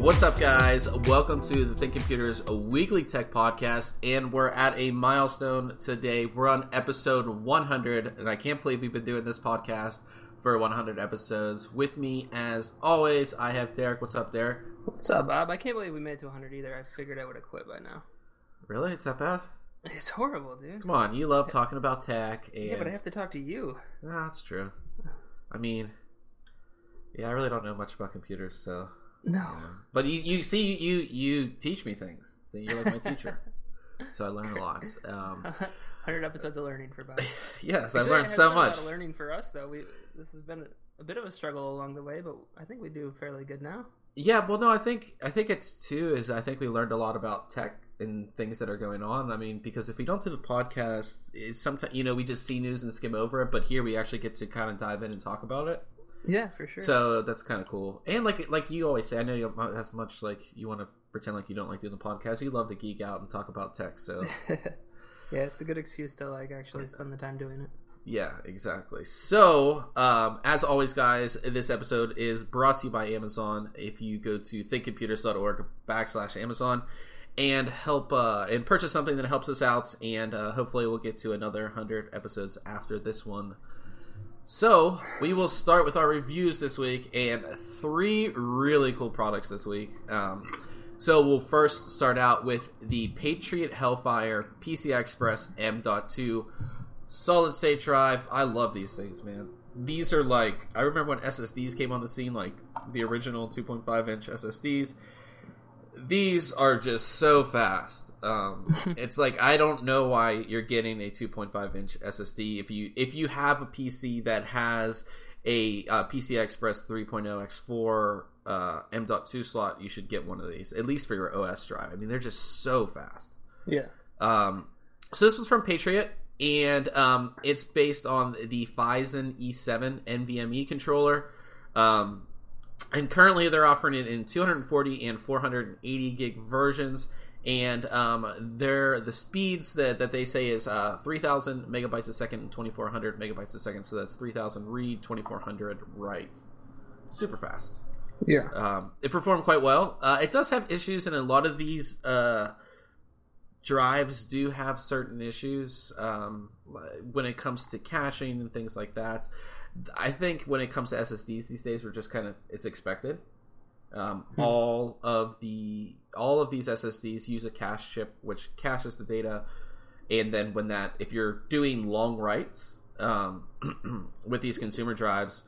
What's up, guys? Welcome to the Think Computers, a weekly tech podcast, and we're at a milestone today. We're on episode 100, and I can't believe we've been doing this podcast for 100 episodes. With me, as always, I have Derek. What's up, Derek? What's up, Bob? I can't believe we made it to 100 either. I figured I would have quit by now. Really? It's that bad? It's horrible, dude. Come on, you love talking about tech. And... Yeah, but I have to talk to you. Nah, that's true. I mean, yeah, I really don't know much about computers, so... No. But you teach me things. So you're like my teacher. So I learn a lot. 100 episodes of learning for Bob. Yes, I've learned so much. A lot of learning for us, though. This has been a bit of a struggle along the way, but I think we do fairly good now. Yeah, well, no, I think it's too. I think we learned a lot about tech and things that are going on. I mean, because if we don't do the podcast, sometimes we just see news and skim over it. But here we actually get to kind of dive in and talk about it. Yeah, for sure. So that's kind of cool. And like you always say, I know you as much like you want to pretend like you don't like doing the podcast. You love to geek out and talk about tech. So yeah, it's a good excuse to actually spend the time doing it. Yeah, exactly. So as always, guys, this episode is brought to you by Amazon. If you go to thinkcomputers.org/Amazon and help and purchase something that helps us out, and hopefully we'll get to another 100 episodes after this one. So, we will start with our reviews this week, and 3 really cool products this week. So, we'll first start out with the Patriot Hellfire PCI Express M.2 solid state drive. I love these things, man. These are I remember when SSDs came on the scene, like the original 2.5-inch SSDs. These are just so fast. It's I don't know why you're getting a 2.5-inch SSD if you have a PC that has a PCI Express 3.0 X4 M.2 slot. You should get one of these, at least for your OS drive. I mean, they're just so fast. Yeah. So this was from Patriot, and it's based on the Phison E7 NVMe controller. And currently they're offering it in 240 and 480 gig versions, and the speeds that they say is 3,000 megabytes a second and 2,400 megabytes a second. So that's 3,000 read, 2,400 write. Super fast. Yeah. It performed quite well. It does have issues, and a lot of these drives do have certain issues when it comes to caching and things like that. I think when it comes to SSDs these days, we're just it's expected. All of these SSDs use a cache chip, which caches the data, and then if you're doing long writes with these consumer drives,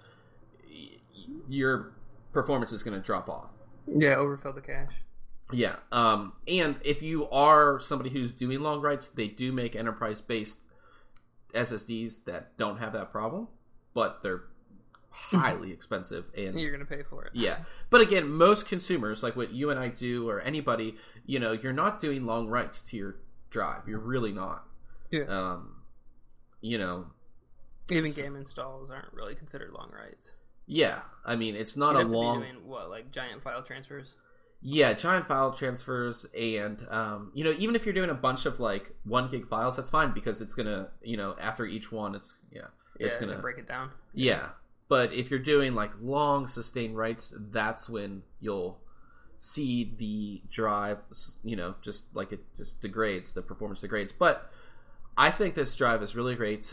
your performance is going to drop off. Yeah, overfill the cache. Yeah, and if you are somebody who's doing long writes, they do make enterprise-based SSDs that don't have that problem. But they're highly expensive, and you're gonna pay for it. Yeah, but again, most consumers, like what you and I do, or anybody, you're not doing long writes to your drive. You're really not. Yeah. Even game installs aren't really considered long writes. Yeah, I mean, it's not you a long. Be doing giant file transfers? Yeah, giant file transfers, and even if you're doing a bunch of 1 gig files, that's fine because it's gonna, after each one, it's gonna break it down. Yeah, but if you're doing long sustained writes, that's when you'll see the drive, just it just degrades, the performance degrades. But I think this drive is really great.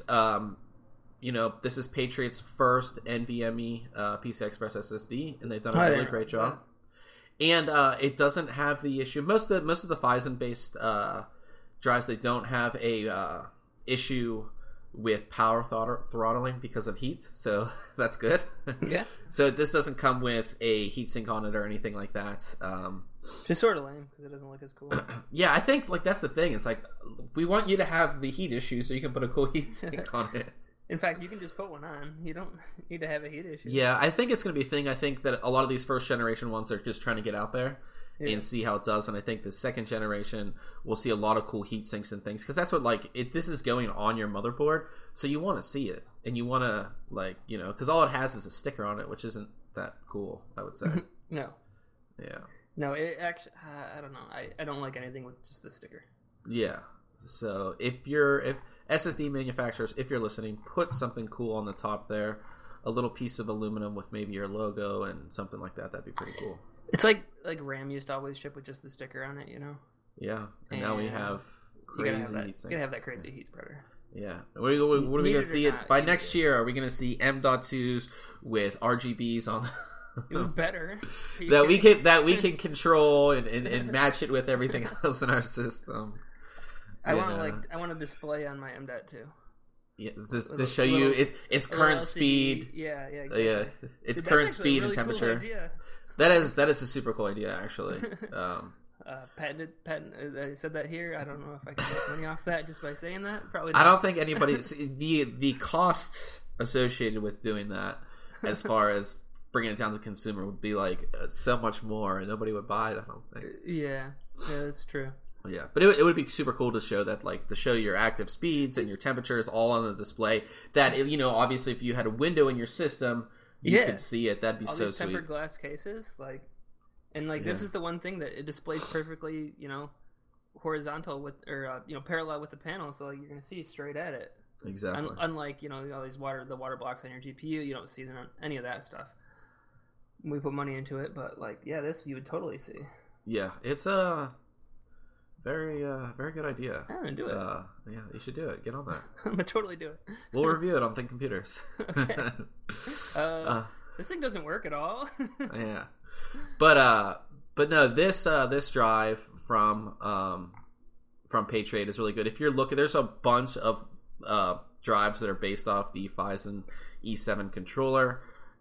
This is Patriot's first NVMe PCI Express SSD, and they've done a really great job. And it doesn't have the issue. Most of the Phison based drives, they don't have a issue with power throttling because of heat, so that's good. Yeah. So this doesn't come with a heatsink on it or anything like that. Just sort of lame because it doesn't look as cool. Yeah, I think that's the thing. It's we want you to have the heat issue so you can put a cool heatsink on it. In fact, you can just put one on. You don't need to have a heat issue. Yeah, I think it's going to be a thing. I think that a lot of these first generation ones are just trying to get out there. Yeah. And see how it does, and I think the second generation we'll see a lot of cool heat sinks and things, because that's what this is going on your motherboard, so you want to see it, and you want to because all it has is a sticker on it, which isn't that cool, I would say. No. Yeah. No, it actually I don't know. I don't like anything with just the sticker. Yeah. So if SSD manufacturers, if you're listening, put something cool on the top there, a little piece of aluminum with maybe your logo and something like that. That'd be pretty cool. It's like RAM used to always ship with just the sticker on it, Yeah, and now we have crazy heat sinks. You gotta have that crazy heat spreader. Yeah. What are we going to see? By next year, are we going to see M.2s with RGBs on Even better. that we can control and match it with everything else in our system. I want a display on my M.2. Yeah, to show you its current LCD. speed. Yeah, exactly. Yeah, its current speed really and temperature. Cool idea. That is a super cool idea, actually. Patent. I said that here. I don't know if I can make money off that just by saying that. Probably not. I don't think anybody the costs associated with doing that, as far as bringing it down to the consumer, would be like so much more, and nobody would buy it. I don't think. Yeah, that's true. Yeah, but it would be super cool to show that, like, to show your active speeds and your temperatures all on the display. That obviously, if you had a window in your system, you could see it. That'd be all so these sweet. Tempered glass cases, this is the one thing that it displays perfectly, horizontal with or parallel with the panel, so you're gonna see straight at it. Exactly. Unlike all these the water blocks on your GPU, you don't see any of that stuff. We put money into it, but this you would totally see. Yeah, it's a very good idea. I'm gonna do it. Yeah, you should do it. Get on that. I'm gonna totally do it. We'll review it on Think Computers. Okay. This thing doesn't work at all. Yeah, but no, this drive from PayTrade is really good. If you're looking, there's a bunch of drives that are based off the Phison E7 controller.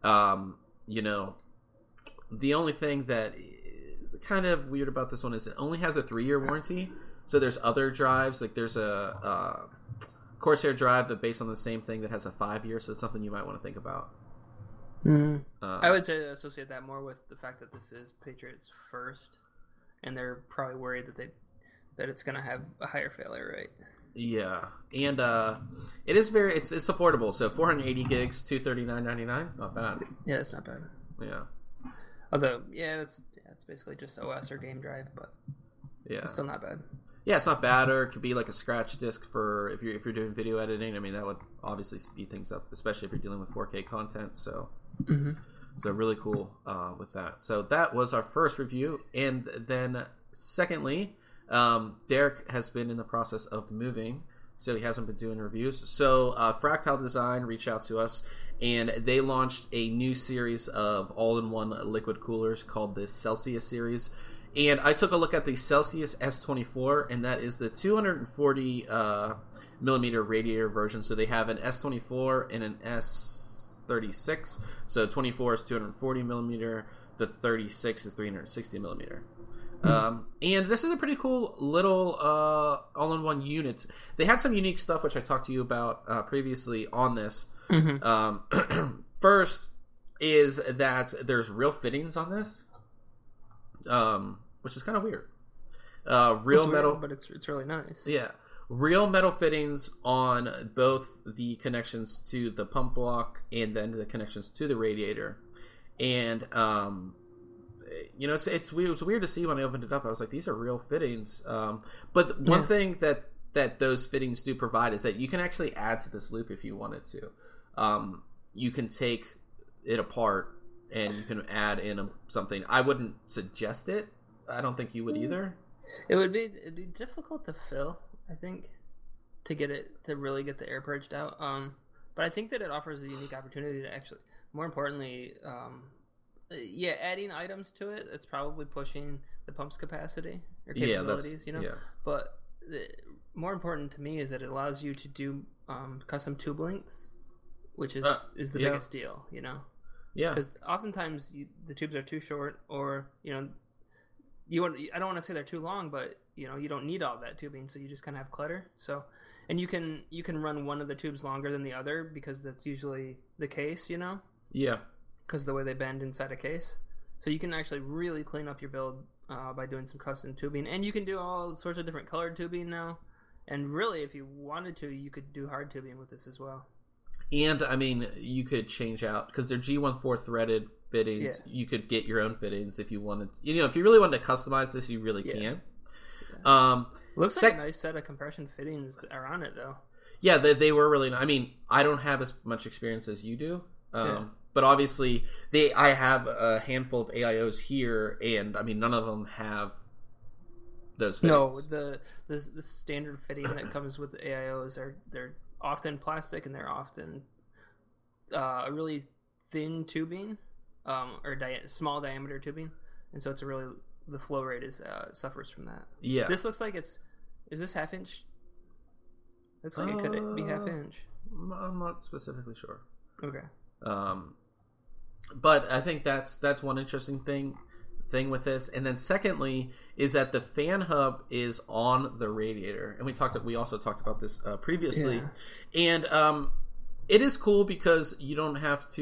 The only thing that is kind of weird about this one is it only has a 3-year warranty. So there's other drives, like there's a Corsair drive that based on the same thing that has a 5-year. So it's something you might want to think about. Mm. I would say associate that more with the fact that this is Patriot's first, and they're probably worried that it's going to have a higher failure rate. Yeah, and it is it's affordable. So 480 gigs, $239.99, not bad. Yeah, it's not bad. Yeah. Although, it's basically just OS or game drive, but it's still not bad. Yeah, it's not bad, or it could be like a scratch disk for if you're doing video editing. I mean, that would obviously speed things up, especially if you're dealing with 4K content. So, so really cool with that. So that was our first review, and then secondly, Derek has been in the process of moving, so he hasn't been doing reviews. So Fractal Design reached out to us, and they launched a new series of all-in-one liquid coolers called the Celsius series. And I took a look at the Celsius S24, and that is the 240 millimeter radiator version. So they have an S24 and an S36. So 24 is 240 millimeter, the 36 is 360 millimeter. And this is a pretty cool little all-in-one unit. They had some unique stuff, which I talked to you about previously on this. First is that there's real fittings on this, which is kind of weird. Real metal, weird, but it's really nice. Yeah, real metal fittings on both the connections to the pump block and then the connections to the radiator. And it's weird. It was weird to see when I opened it up. I was like, these are real fittings. But one thing that those fittings do provide is that you can actually add to this loop if you wanted to. You can take it apart and you can add in something. I wouldn't suggest it. I don't think you would either. It'd be difficult to fill, I think, to really get the air purged out. But I think that it offers a unique opportunity to actually, more importantly, adding items to it. It's probably pushing the pump's capacity or capabilities, Yeah. But more important to me is that it allows you to do custom tube lengths, which is the biggest deal, Yeah. Because oftentimes the tubes are too short, or I don't want to say they're too long, but you don't need all that tubing, so you just kind of have clutter. So, and you can run one of the tubes longer than the other because that's usually the case, Yeah. Because of the way they bend inside a case, so you can actually really clean up your build by doing some custom tubing, and you can do all sorts of different colored tubing now. And really, if you wanted to, you could do hard tubing with this as well. And I mean, you could change out because they're G14 threaded fittings. Yeah. You could get your own fittings if you wanted. If you really wanted to customize this, you really can. Yeah. Looks like a nice set of compression fittings that are on it, though. Yeah, they were really. I mean, I don't have as much experience as you do, But obviously, I have a handful of AIOs here, and I mean, none of them have those fittings. No, the standard fitting that comes with the AIOs they're often plastic, and they're often a really thin tubing, or small diameter tubing, and so the flow rate suffers from that. Yeah. This looks like is this half inch? Looks like it could be half inch. I'm not specifically sure. Okay. But I think that's one interesting thing with this. And then secondly is that the fan hub is on the radiator, and we also talked about this previously. Yeah. And it is cool because you don't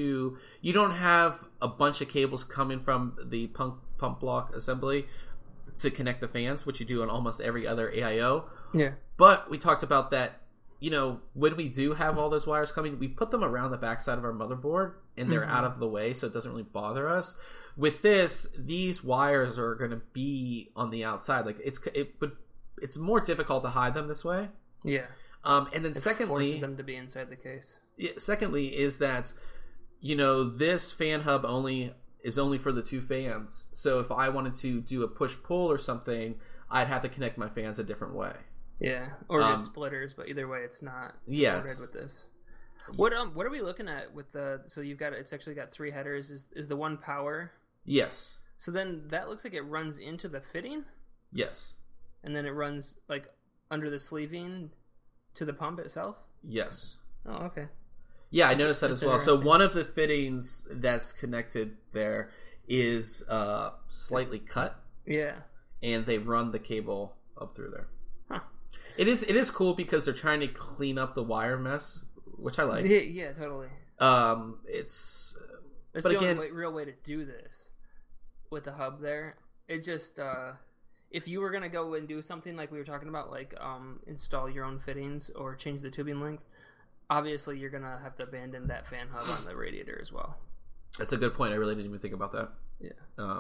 have a bunch of cables coming from the pump block assembly to connect the fans, which you do on almost every other AIO. Yeah. But we talked about that, when we do have all those wires coming, we put them around the backside of our motherboard, and they're out of the way, so it doesn't really bother us. With this, these wires are going to be on the outside. Like it's more difficult to hide them this way. Yeah. And then secondly, forces them to be inside the case. Secondly, is that this fan hub is only for the two fans. So if I wanted to do a push pull or something, I'd have to connect my fans a different way. Yeah, or get splitters, but either way, it's not supported with this. What are we looking at with the? So it's actually got 3 headers. Is the one power? Yes. So then that looks like it runs into the fitting. Yes. And then it runs like under the sleeving to the pump itself. Yes. Oh, okay. Yeah, I noticed that as well. So one of the fittings that's connected there is slightly cut. Yeah. And they run the cable up through there. Huh. It is cool because they're trying to clean up the wire mess, which I like. Yeah, totally. It's but the only real way to do this with the hub there. It just if you were gonna go and do something like we were talking about, like install your own fittings or change the tubing length, obviously you're gonna have to abandon that fan hub on the radiator as well. That's a good point. I really didn't even think about that. Yeah.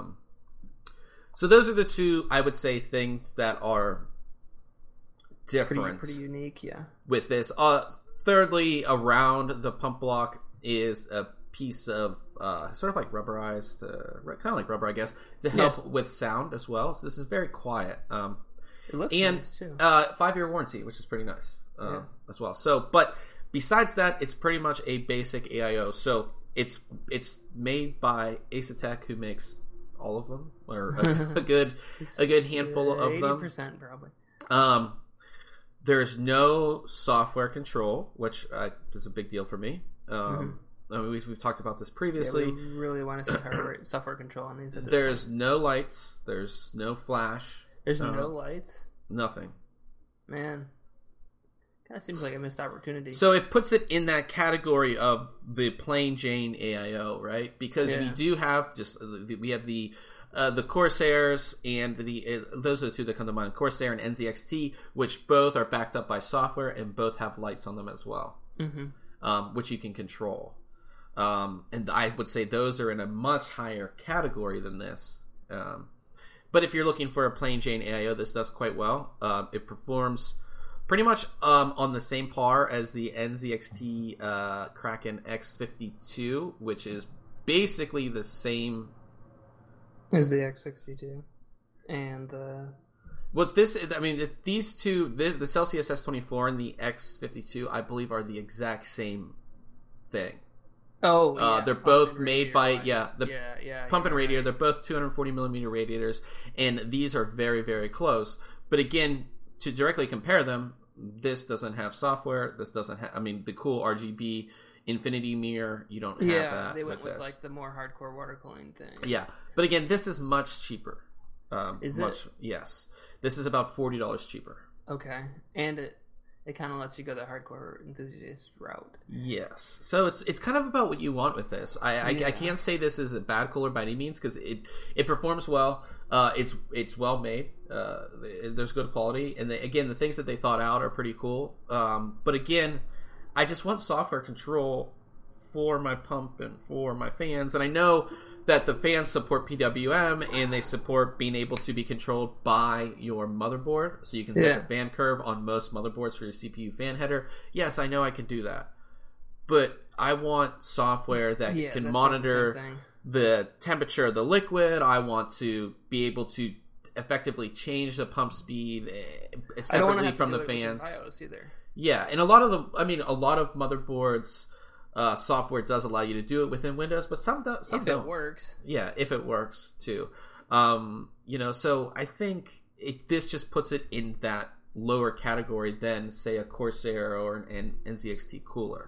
So those are the two, I would say, things that are different. Pretty unique, yeah. With this. Thirdly, around the pump block is a piece of sort of like rubberized, kind of like rubber, I guess, to help with sound as well. So this is very quiet. It looks nice too. 5-year warranty, which is pretty nice as well. So, but besides that, it's pretty much a basic AIO. So it's made by Asetek, who makes all of them, or a good handful of them. 80% probably. There's no software control, which is a big deal for me. I mean, we've talked about this previously. Yeah, we really want to see software control on these. There's no lights. There's no flash. There's no lights? Nothing. Man. Kind of seems like a missed opportunity. So it puts it in that category of the plain Jane AIO, right? Because we do have we have the Corsairs, and those are the two that come to mind, Corsair and NZXT, which both are backed up by software and both have lights on them as well, which you can control. And I would say those are in a much higher category than this. But if you're looking for a plain Jane AIO, this does quite well. It performs pretty much on the same par as the NZXT Kraken X52, which is basically the same as the X62 and the... Well, these two, the Celsius S24 and the X52, I believe are the exact same thing. Oh, yeah. They're both made by pump and radiator. Right. They're both 240 millimeter radiators, and these are very, very close. But again, to directly compare them, this doesn't have software. This doesn't have, the cool RGB infinity mirror. You don't have that. Yeah, they went with like the more hardcore water cooling thing. Yeah, but again, this is much cheaper. Is it? Yes, this is about $40 cheaper. Okay, and it kind of lets you go the hardcore enthusiast route. Yes, so it's kind of about what you want with this. I can't say this is a bad cooler by any means, because it performs well. It's well made. There's good quality, and the things that they thought out are pretty cool. But again, I just want software control for my pump and for my fans, and I know that the fans support PWM, and they support being able to be controlled by your motherboard. So you can set the fan curve on most motherboards for your CPU fan header. Yes, I know I can do that. But I want software that Yeah, can that's monitor the same thing. the temperature of the liquid. I want to be able to effectively change the pump speed I don't want to separately have from to the do it with fans. BIOS either. Yeah, and a lot of a lot of motherboards software does allow you to do it within Windows, but some don't. Some If don't. it works. Yeah, if it works too. So I think this just puts it in that lower category than, say, a Corsair or an NZXT cooler.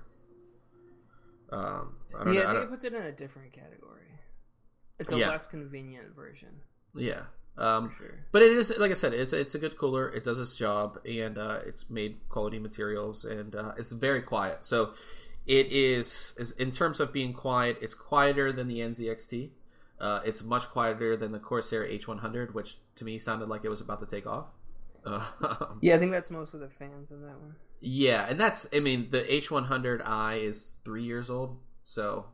I I think it puts it in a different category. It's a less convenient version. Yeah. For sure. But it is, like I said, it's a good cooler. It does its job, and it's made quality materials, and it's very quiet. So it is in terms of being quiet, it's quieter than the NZXT. It's much quieter than the Corsair H100, which to me sounded like it was about to take off. Yeah, I think that's most of the fans in that one. Yeah, and the H100i is 3 years old, so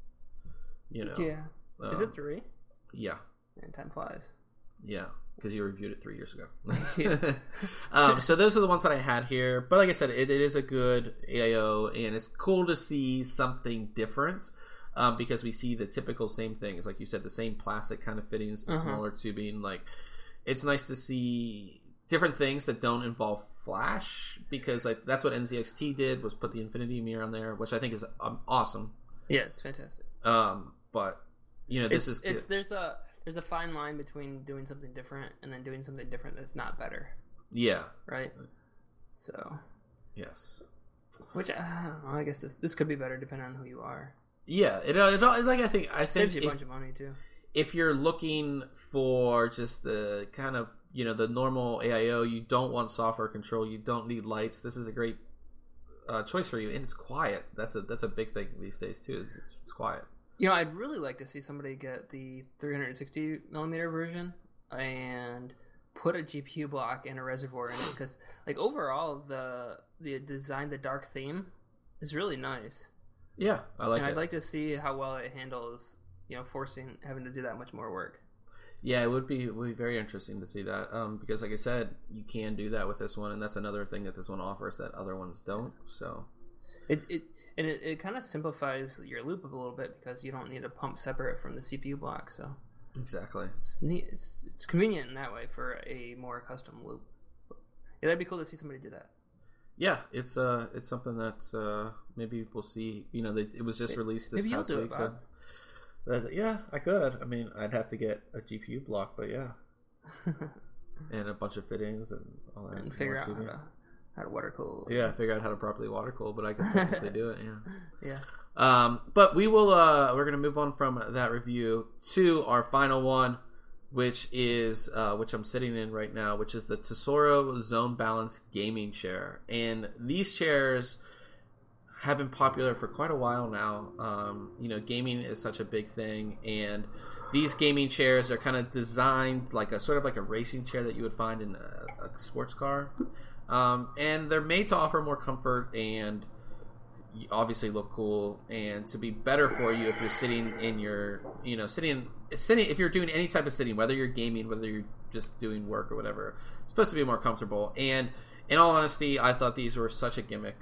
Yeah. Is it 3? Yeah. And time flies. Yeah, because you reviewed it 3 years ago. Yeah. So those are the ones that I had here. But like I said, it is a good AIO, and it's cool to see something different because we see the typical same things. Like you said, the same plastic kind of fittings, the smaller tubing. Like, it's nice to see different things that don't involve flash, because that's what NZXT did, was put the Infinity Mirror on there, which I think is awesome. Yeah, it's fantastic. But this is good. There's a fine line between doing something different and then doing something different that's not better. Yeah. Right. So. Yes. Which I don't know. I guess this could be better depending on who you are. Yeah. I think saves you a bunch of money too. If you're looking for just the kind of the normal AIO, you don't want software control, you don't need lights, this is a great choice for you, and it's quiet. That's a big thing these days too. It's quiet. I'd really like to see somebody get the 360 millimeter version and put a GPU block and a reservoir in it, because overall the design, the dark theme is really nice. Yeah, I like it. I'd like to see how well it handles having to do that much more work. Yeah, it would be very interesting to see that, because like I said, you can do that with this one, and that's another thing that this one offers that other ones don't. So it kind of simplifies your loop a little bit, because you don't need a pump separate from the CPU block. So exactly, it's neat. It's convenient in that way for a more custom loop. Yeah, that'd be cool to see somebody do that. Yeah, it's something that maybe we'll see. It was just released this past week. So yeah, I could. I mean, I'd have to get a GPU block, but yeah, and a bunch of fittings and all that, and figure out how to water cool. Yeah, figure out how to properly water cool, but I could technically do it. Yeah. Yeah. But we will. We're gonna move on from that review to our final one, which is which I'm sitting in right now, which is the Tesoro Zone Balance gaming chair. And these chairs have been popular for quite a while now. Gaming is such a big thing, and these gaming chairs are kind of designed like a racing chair that you would find in a sports car. And they're made to offer more comfort and obviously look cool, and to be better for you if you're sitting in your, sitting if you're doing any type of sitting, whether you're gaming, whether you're just doing work or whatever. It's supposed to be more comfortable. And in all honesty, I thought these were such a gimmick.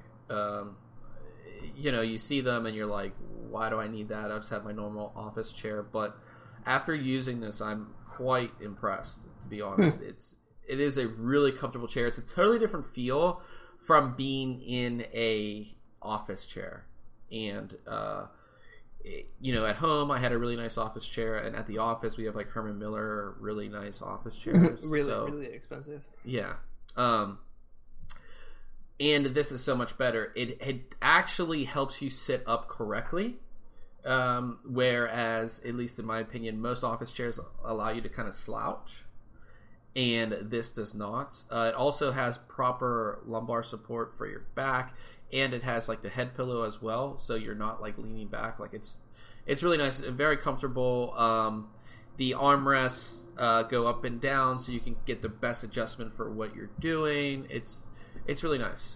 You see them and you're like, why do I need that? I'll just have my normal office chair. But after using this, I'm quite impressed, to be honest. It is a really comfortable chair. It's a totally different feel from being in a office chair. And at home I had a really nice office chair, and at the office we have like Herman Miller really nice office chairs. really expensive. Yeah. And this is so much better. It actually helps you sit up correctly, whereas, at least in my opinion, most office chairs allow you to kind of slouch, and this does not. It also has proper lumbar support for your back, and it has like the head pillow as well, so you're not like leaning back. Like it's really nice, very comfortable. The armrests go up and down, so you can get the best adjustment for what you're doing. It's really nice.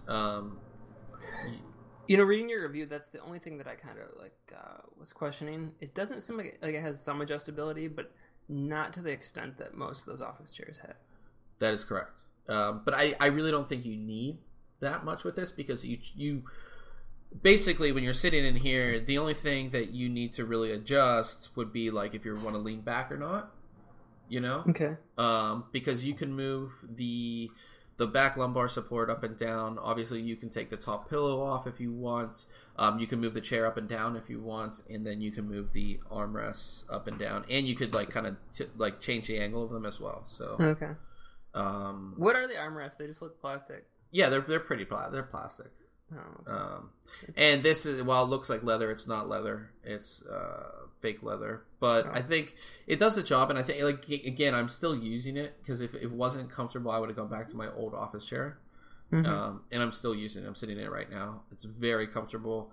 Reading your review, that's the only thing that I kind of was questioning. It doesn't seem like it has some adjustability, but not to the extent that most of those office chairs have. That is correct. But I really don't think you need that much with this, because you basically, when you're sitting in here, the only thing that you need to really adjust would be like if you want to lean back or not. Okay. Because you can move the back lumbar support up and down. Obviously, you can take the top pillow off if you want. You can move the chair up and down if you want, and then you can move the armrests up and down, and you could like kind of like change the angle of them as well. So okay. What are the armrests? They just look plastic. Yeah, they're pretty they're plastic. Oh, okay. And this is, while it looks like leather, it's not leather. It's fake leather. But I think it does the job, and I think, like, again, I'm still using it because if it wasn't comfortable, I would have gone back to my old office chair. Mm-hmm. And I'm still using it. I'm sitting in it right now. It's very comfortable.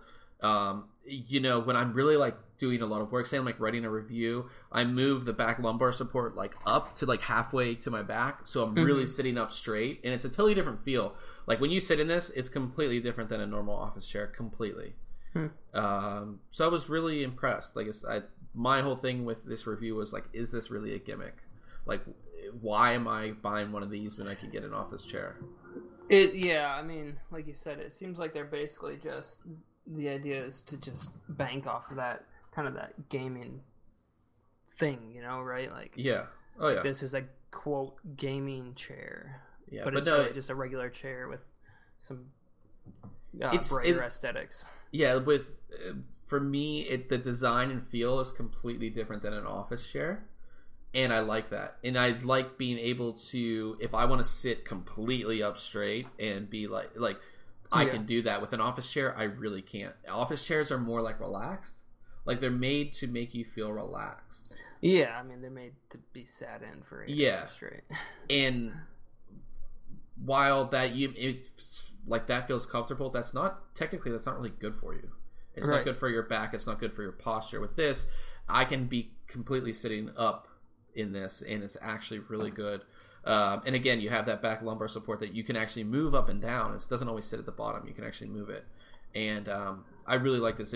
When I'm really like doing a lot of work, say I'm like writing a review, I move the back lumbar support like up to like halfway to my back, so I'm really sitting up straight, and it's a totally different feel. Like when you sit in this, it's completely different than a normal office chair, completely. So I was really impressed. Like my whole thing with this review was like, is this really a gimmick? Like, why am I buying one of these when I can get an office chair? I mean, like you said, it seems like they're basically just, the idea is to just bank off of that kind of that gaming thing, right? Like, yeah, oh yeah, this is a quote gaming chair, yeah, but it's no, really just a regular chair with some brighter aesthetics. Yeah, for me, the design and feel is completely different than an office chair. And I like that. And I like being able to, if I want to sit completely up straight and be like I can do that. With an office chair, I really can't. Office chairs are more like relaxed. Like they're made to make you feel relaxed. Yeah, I mean, they're made to be sat in for 8 hours straight. And while that that feels comfortable, that's not really good for you. It's not good for your back. It's not good for your posture. With this, I can be completely sitting up in this, and it's actually really good. And again, you have that back lumbar support that you can actually move up and down. It doesn't always sit at the bottom. You can actually move it. And I really like this.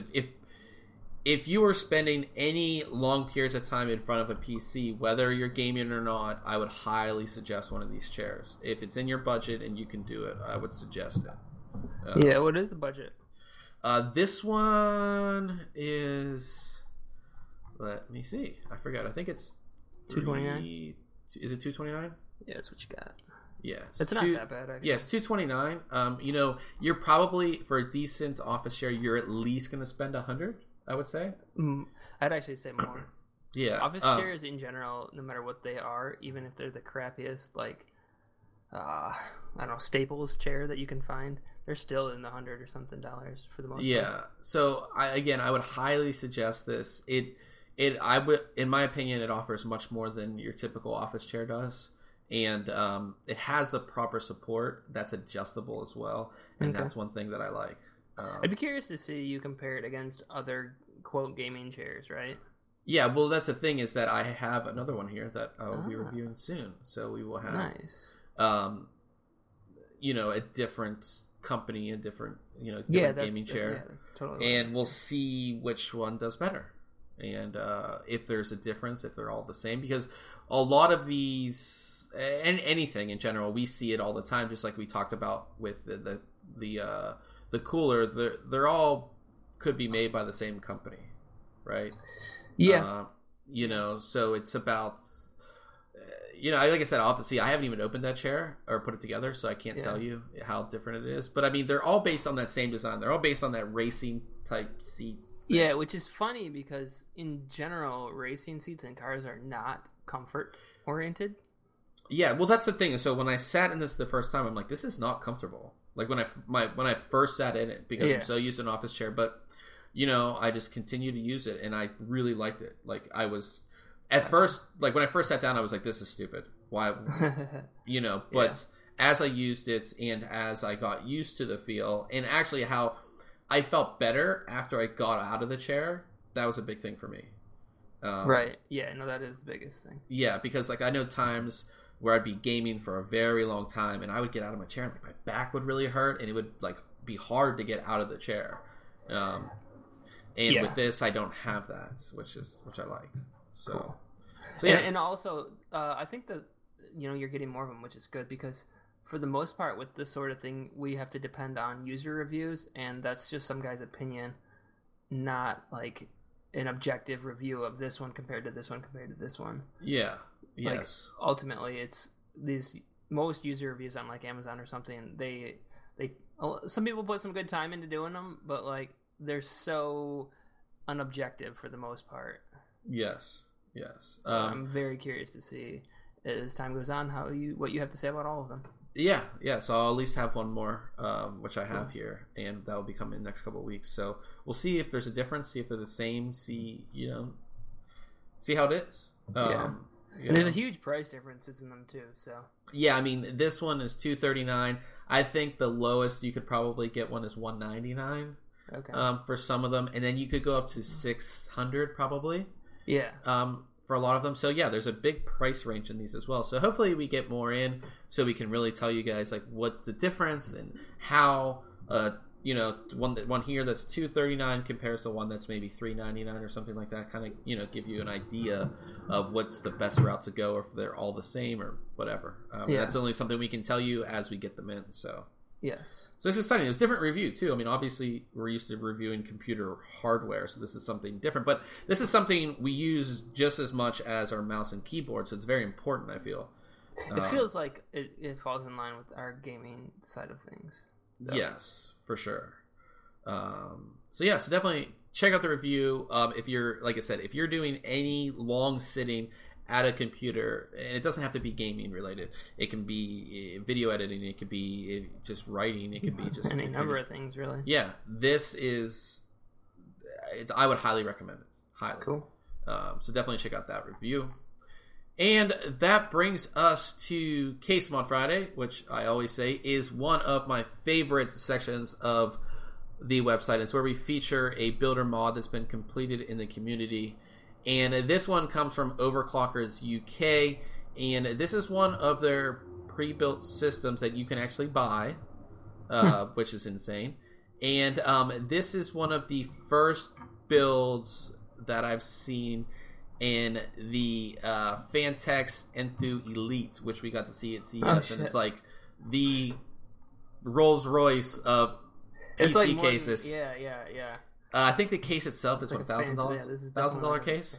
If you are spending any long periods of time in front of a PC, whether you're gaming or not, I would highly suggest one of these chairs. If it's in your budget and you can do it, I would suggest it. What is the budget? This one is, let me see. I forgot. I think it's $229. Is it $229? Yeah, that's what you got. Yeah, it's not that bad. Actually. Yes, $229. You're probably, for a decent office chair, you're at least going to spend $100. I would say. I'd actually say more. Yeah, office chairs in general, no matter what they are, even if they're the crappiest, like I don't know, Staples chair that you can find, they're still in the $100 or something for the most part. Yeah. So I would highly suggest this. I would, in my opinion, it offers much more than your typical office chair does, and it has the proper support that's adjustable as well, and that's one thing that I like. I'd be curious to see you compare it against other quote gaming chairs, right? Yeah, well, that's the thing, is that I have another one here that I'll be reviewing soon, so we will have a different company, a different gaming chair, that's totally and we'll see which one does better. And if there's a difference, if they're all the same, because a lot of these, and anything in general, we see it all the time. Just like we talked about with the cooler, they're all could be made by the same company, right? Yeah. So it's about, like I said, I'll have to see. I haven't even opened that chair or put it together, so I can't tell you how different it is. But I mean, they're all based on that same design. They're all based on that racing type seat. Yeah, which is funny because in general, racing seats in cars are not comfort oriented. Yeah, well, that's the thing. So when I sat in this the first time, I'm like, this is not comfortable. Like when I first sat in it, because I'm so used to an office chair, but I just continued to use it, and I really liked it. Like I was at first, like when I first sat down, I was like, this is stupid. Why, But as I used it, and as I got used to the feel, and actually how I felt better after I got out of the chair, that was a big thing for me. Right. Yeah. No, that is the biggest thing. Yeah, because like I know times where I'd be gaming for a very long time, and I would get out of my chair, and like my back would really hurt, and it would like be hard to get out of the chair. With this, I don't have that, which I like. So, cool. So yeah, and also I think that you're getting more of them, which is good, because for the most part, with this sort of thing, we have to depend on user reviews, and that's just some guy's opinion, not like an objective review of this one compared to this one compared to this one. Yeah. Yes. Like, ultimately, it's these most user reviews on like Amazon or something. They some people put some good time into doing them, but like they're so unobjective for the most part. Yes. So I'm very curious to see as time goes on what you have to say about all of them. Yeah. So I'll at least have one more, which I have here, and that will be coming in the next couple of weeks. So we'll see if there's a difference, see if they're the same, see how it is. And there's a huge price differences in them too. So yeah, I mean, this one is $239. I think the lowest you could probably get one is $199. Okay. For some of them, and then you could go up to $600 probably. Yeah. For a lot of them. So yeah, there's a big price range in these as well. So hopefully we get more in, so we can really tell you guys like what the difference and how one here that's $239 compares to one that's maybe $399 or something like that. Kind of give you an idea of what's the best route to go, or if they're all the same or whatever. That's only something we can tell you as we get them in. So yes. So it's exciting. It was a different review, too. I mean, obviously, we're used to reviewing computer hardware, so this is something different. But this is something we use just as much as our mouse and keyboard, so it's very important, I feel. It feels like it falls in line with our gaming side of things. So. Yes, for sure. So definitely check out the review. If you're, like I said, if you're doing any long sitting at a computer, and it doesn't have to be gaming related. It can be video editing. It could be just writing. It could be just any number of things, really. Yeah, this is. I would highly recommend it. Highly. Cool. So definitely check out that review. And that brings us to Case Mod Friday, which I always say is one of my favorite sections of the website. It's where we feature a builder mod that's been completed in the community. And this one comes from Overclockers UK, and this is one of their pre-built systems that you can actually buy, which is insane. And this is one of the first builds that I've seen in the Fantex Enthoo Elite, which we got to see at CES, and it's like the Rolls Royce of PC cases. Yeah. I think the case itself is like $1,000. $1,000 case.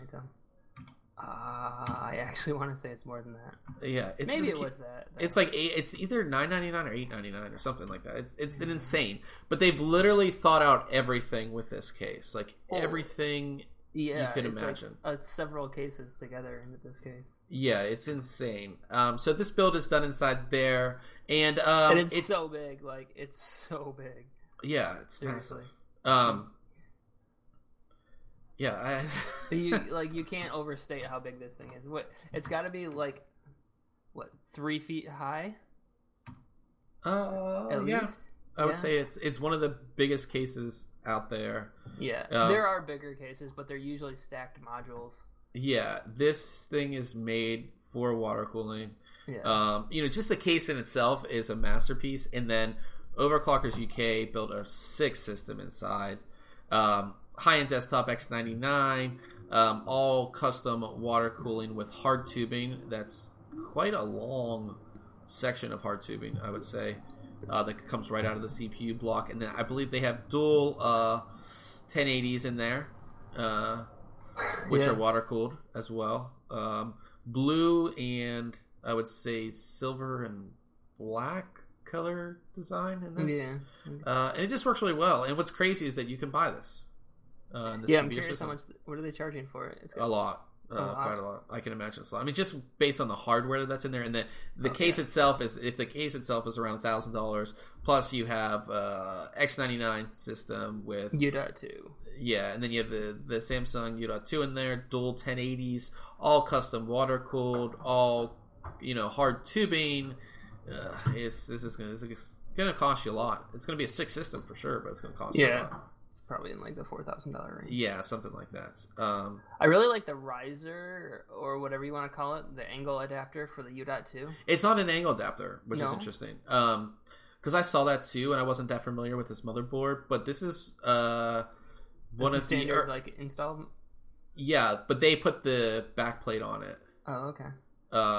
I actually want to say it's more than that. Yeah, maybe it was that. It's like it's either $9.99 or $8.99 or something like that. It's an insane. But they've literally thought out everything with this case, like everything you could imagine. Like, several cases together into this case. Yeah, it's insane. So this build is done inside there, and it's so big. Like it's so big. Yeah, it's seriously massive. Yeah, you can't overstate how big this thing is. It's got to be like 3 feet high. At least. I would say it's one of the biggest cases out there. Yeah, there are bigger cases, but they're usually stacked modules. Yeah, this thing is made for water cooling. Yeah. Just the case in itself is a masterpiece, and then Overclockers UK built a 6 system inside. High-end desktop X99, all custom water cooling with hard tubing. That's quite a long section of hard tubing, I would say, that comes right out of the CPU block. And then I believe they have dual 1080s in there, which are water cooled as well. Blue and I would say silver and black color design in this. Yeah. And it just works really well. And what's crazy is that you can buy this. I'm curious how much. What are they charging for it? A lot. Quite a lot. I can imagine it's a lot. I mean, just based on the hardware that's in there, and the case itself is, if the case itself is around $1,000, plus you have X99 system with U.2. Yeah, and then you have the Samsung U.2 in there, dual 1080s, all custom water cooled, all hard tubing. This is gonna cost you a lot. It's gonna be a 6 system for sure, but it's gonna cost you a lot. Probably in like the $4,000 range. Yeah, something like that. I really like the riser, or whatever you want to call it, the angle adapter for the U.2. It's not an angle adapter, which is interesting. Because I saw that too, and I wasn't that familiar with this motherboard. But this is one of the standard like installed. Yeah, but they put the backplate on it. Oh, okay.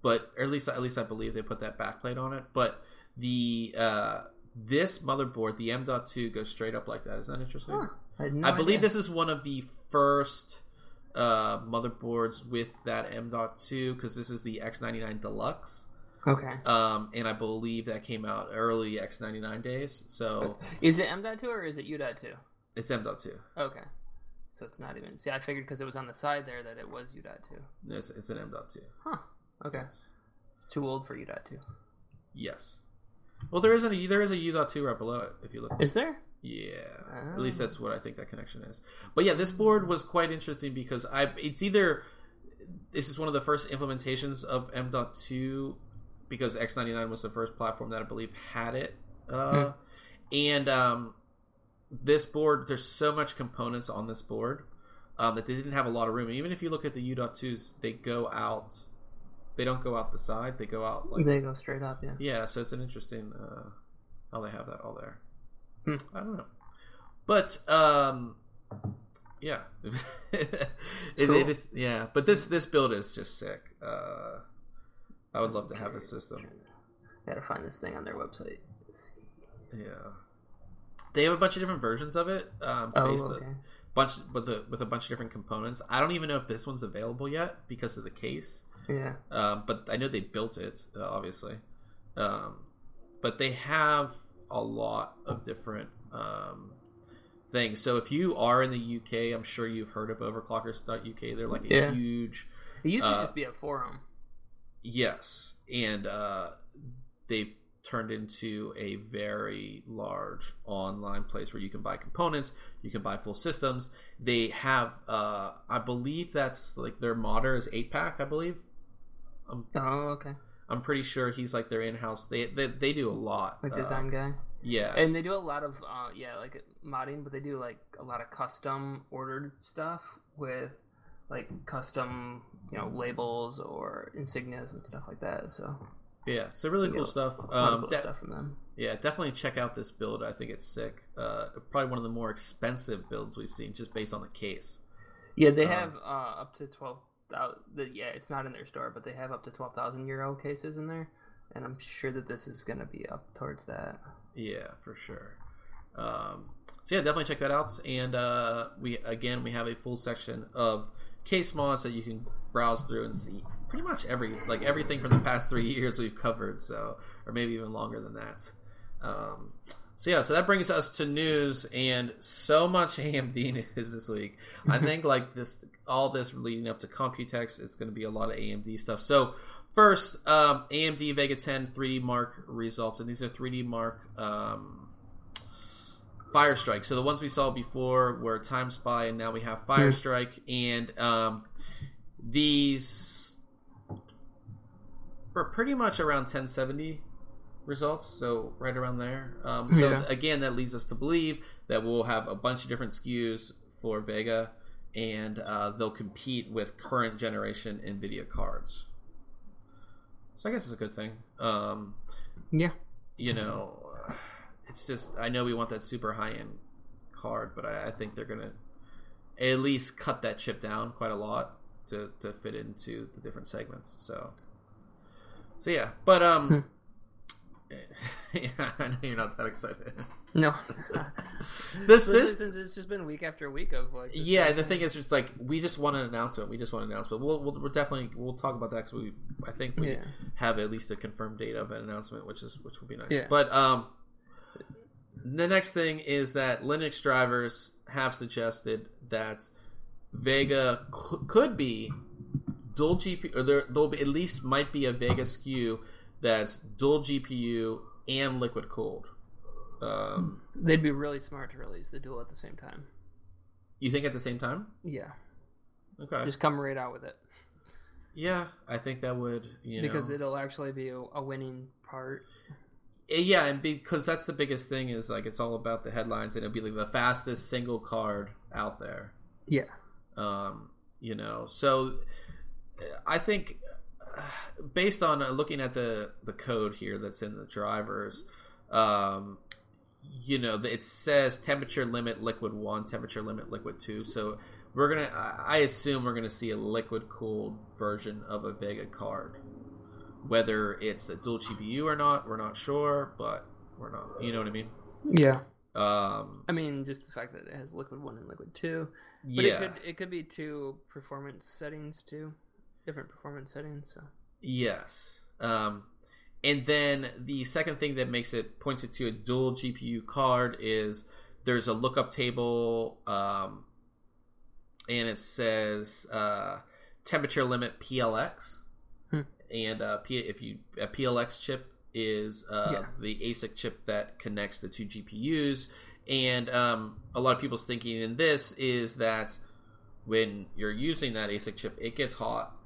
but or at least I believe they put that backplate on it. But the this motherboard, the M.2, goes straight up like that. Isn't that interesting? Huh. I believe this is one of the first motherboards with that M.2 because this is the X99 Deluxe. Okay. And I believe that came out early X99 days. So is it M.2 or is it U.2? It's M.2. Okay. So it's not even. See, I figured because it was on the side there that it was U.2. It's an M.2. Huh. Okay. It's too old for U.2. Yes. Well, there is a U.2 right below it if you look. Is there? Yeah. At least that's what I think that connection is. But yeah, this board was quite interesting because it's either this is one of the first implementations of M.2 because X99 was the first platform that I believe had it. And this board, there's so much components on this board that they didn't have a lot of room. Even if you look at the U.2s, they go out. They don't go out the side. They go out they go straight up. Yeah. Yeah. So it's an interesting how they have that all there. I don't know, but yeah, it is. Yeah, but this build is just sick. I would love to have this system. Gotta find this thing on their website. Yeah, they have a bunch of different versions of it. With a bunch of different components. I don't even know if this one's available yet because of the case. Yeah. But I know they built it, obviously. But they have a lot of different things. So if you are in the UK, I'm sure you've heard of overclockers.uk. They're like a huge... It used to just be a forum. Yes. And they've turned into a very large online place where you can buy components, you can buy full systems. They have, I believe that's like their modder is 8-pack, I believe. Okay. I'm pretty sure he's like their in-house. They do a lot. Like design guy. Yeah. And they do a lot of like modding, but they do like a lot of custom ordered stuff with like custom labels or insignias and stuff like that. So yeah, so really cool stuff. Cool stuff from them. Yeah, definitely check out this build. I think it's sick. Probably one of the more expensive builds we've seen, just based on the case. Yeah, they have up to 12,000. Yeah, it's not in their store, but they have up to 12,000 euro cases in there, and I'm sure that this is going to be up towards that. Yeah, for sure. So yeah, definitely check that out. And we have a full section of case mods that you can browse through and see pretty much everything from the past 3 years we've covered. So, or maybe even longer than that. So that brings us to news, and so much AMD news this week. I think all this leading up to Computex, it's going to be a lot of AMD stuff. So first, AMD Vega 10 3D Mark results, and these are 3D Mark Firestrike. So the ones we saw before were Time Spy, and now we have Firestrike, and these were pretty much around 1070 results, so right around there. Again, that leads us to believe that we'll have a bunch of different SKUs for Vega, and they'll compete with current generation NVIDIA cards. So I guess it's a good thing. It's just, I know we want that super high-end card, but I think they're going to at least cut that chip down quite a lot to fit into the different segments. So yeah, but yeah, I know you're not that excited. No. this it's just been week after week of like. Yeah, the thing is, just like we just want an announcement. We'll definitely talk about that because I think we have at least a confirmed date of an announcement, which will be nice. Yeah. But the next thing is that Linux drivers have suggested that Vega could be dual GPU, or there'll be, at least might be a Vega SKU that's dual GPU and liquid cooled. They'd be really smart to release the dual at the same time. You think at the same time? Yeah. Okay. Just come right out with it. Yeah, I think that would, because it'll actually be a winning part. Yeah, and because that's the biggest thing is like it's all about the headlines, and it'll be like the fastest single card out there. Yeah. So I think based on looking at the code here that's in the drivers, it says temperature limit liquid 1, temperature limit liquid 2. So I assume we're gonna see a liquid cooled version of a Vega card. Whether it's a dual GPU or not, we're not sure, but we're not. You know what I mean? Yeah. I mean, just the fact that it has Liquid 1 and Liquid 2. But yeah. it could be two performance settings too. Different performance settings, so. Yes. And then the second thing that points it to a dual GPU card is there's a lookup table, and it says temperature limit PLX. And a PLX chip is the ASIC chip that connects the two GPUs. And a lot of people's thinking in this is that when you're using that ASIC chip, it gets hot.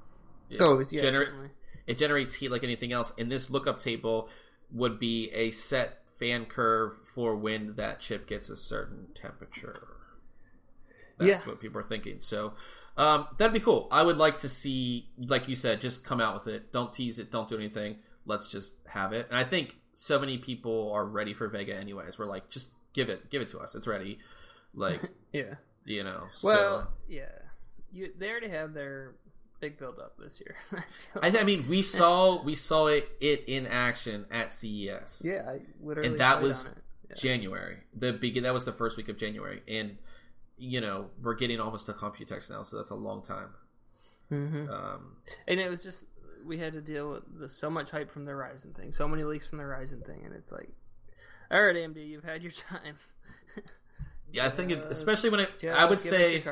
It generates heat like anything else. And this lookup table would be a set fan curve for when that chip gets a certain temperature. That's what people are thinking. So that'd be cool. I would like to see, like you said, just come out with it. Don't tease it. Don't do anything. Let's just have it. And I think so many people are ready for Vega anyways. We're like, just give it to us. It's ready. Like, you know. Well, they already had their big build up this year. I mean, we saw it in action at CES. Yeah, I literally. And that was January. That was the first week of January, and you know we're getting almost to Computex now, so that's a long time. Mm-hmm. And it was just we had to deal with so much hype from the Ryzen thing, so many leaks from the Ryzen thing, and it's like, all right, AMD, you've had your time. Yeah, I think especially when I would say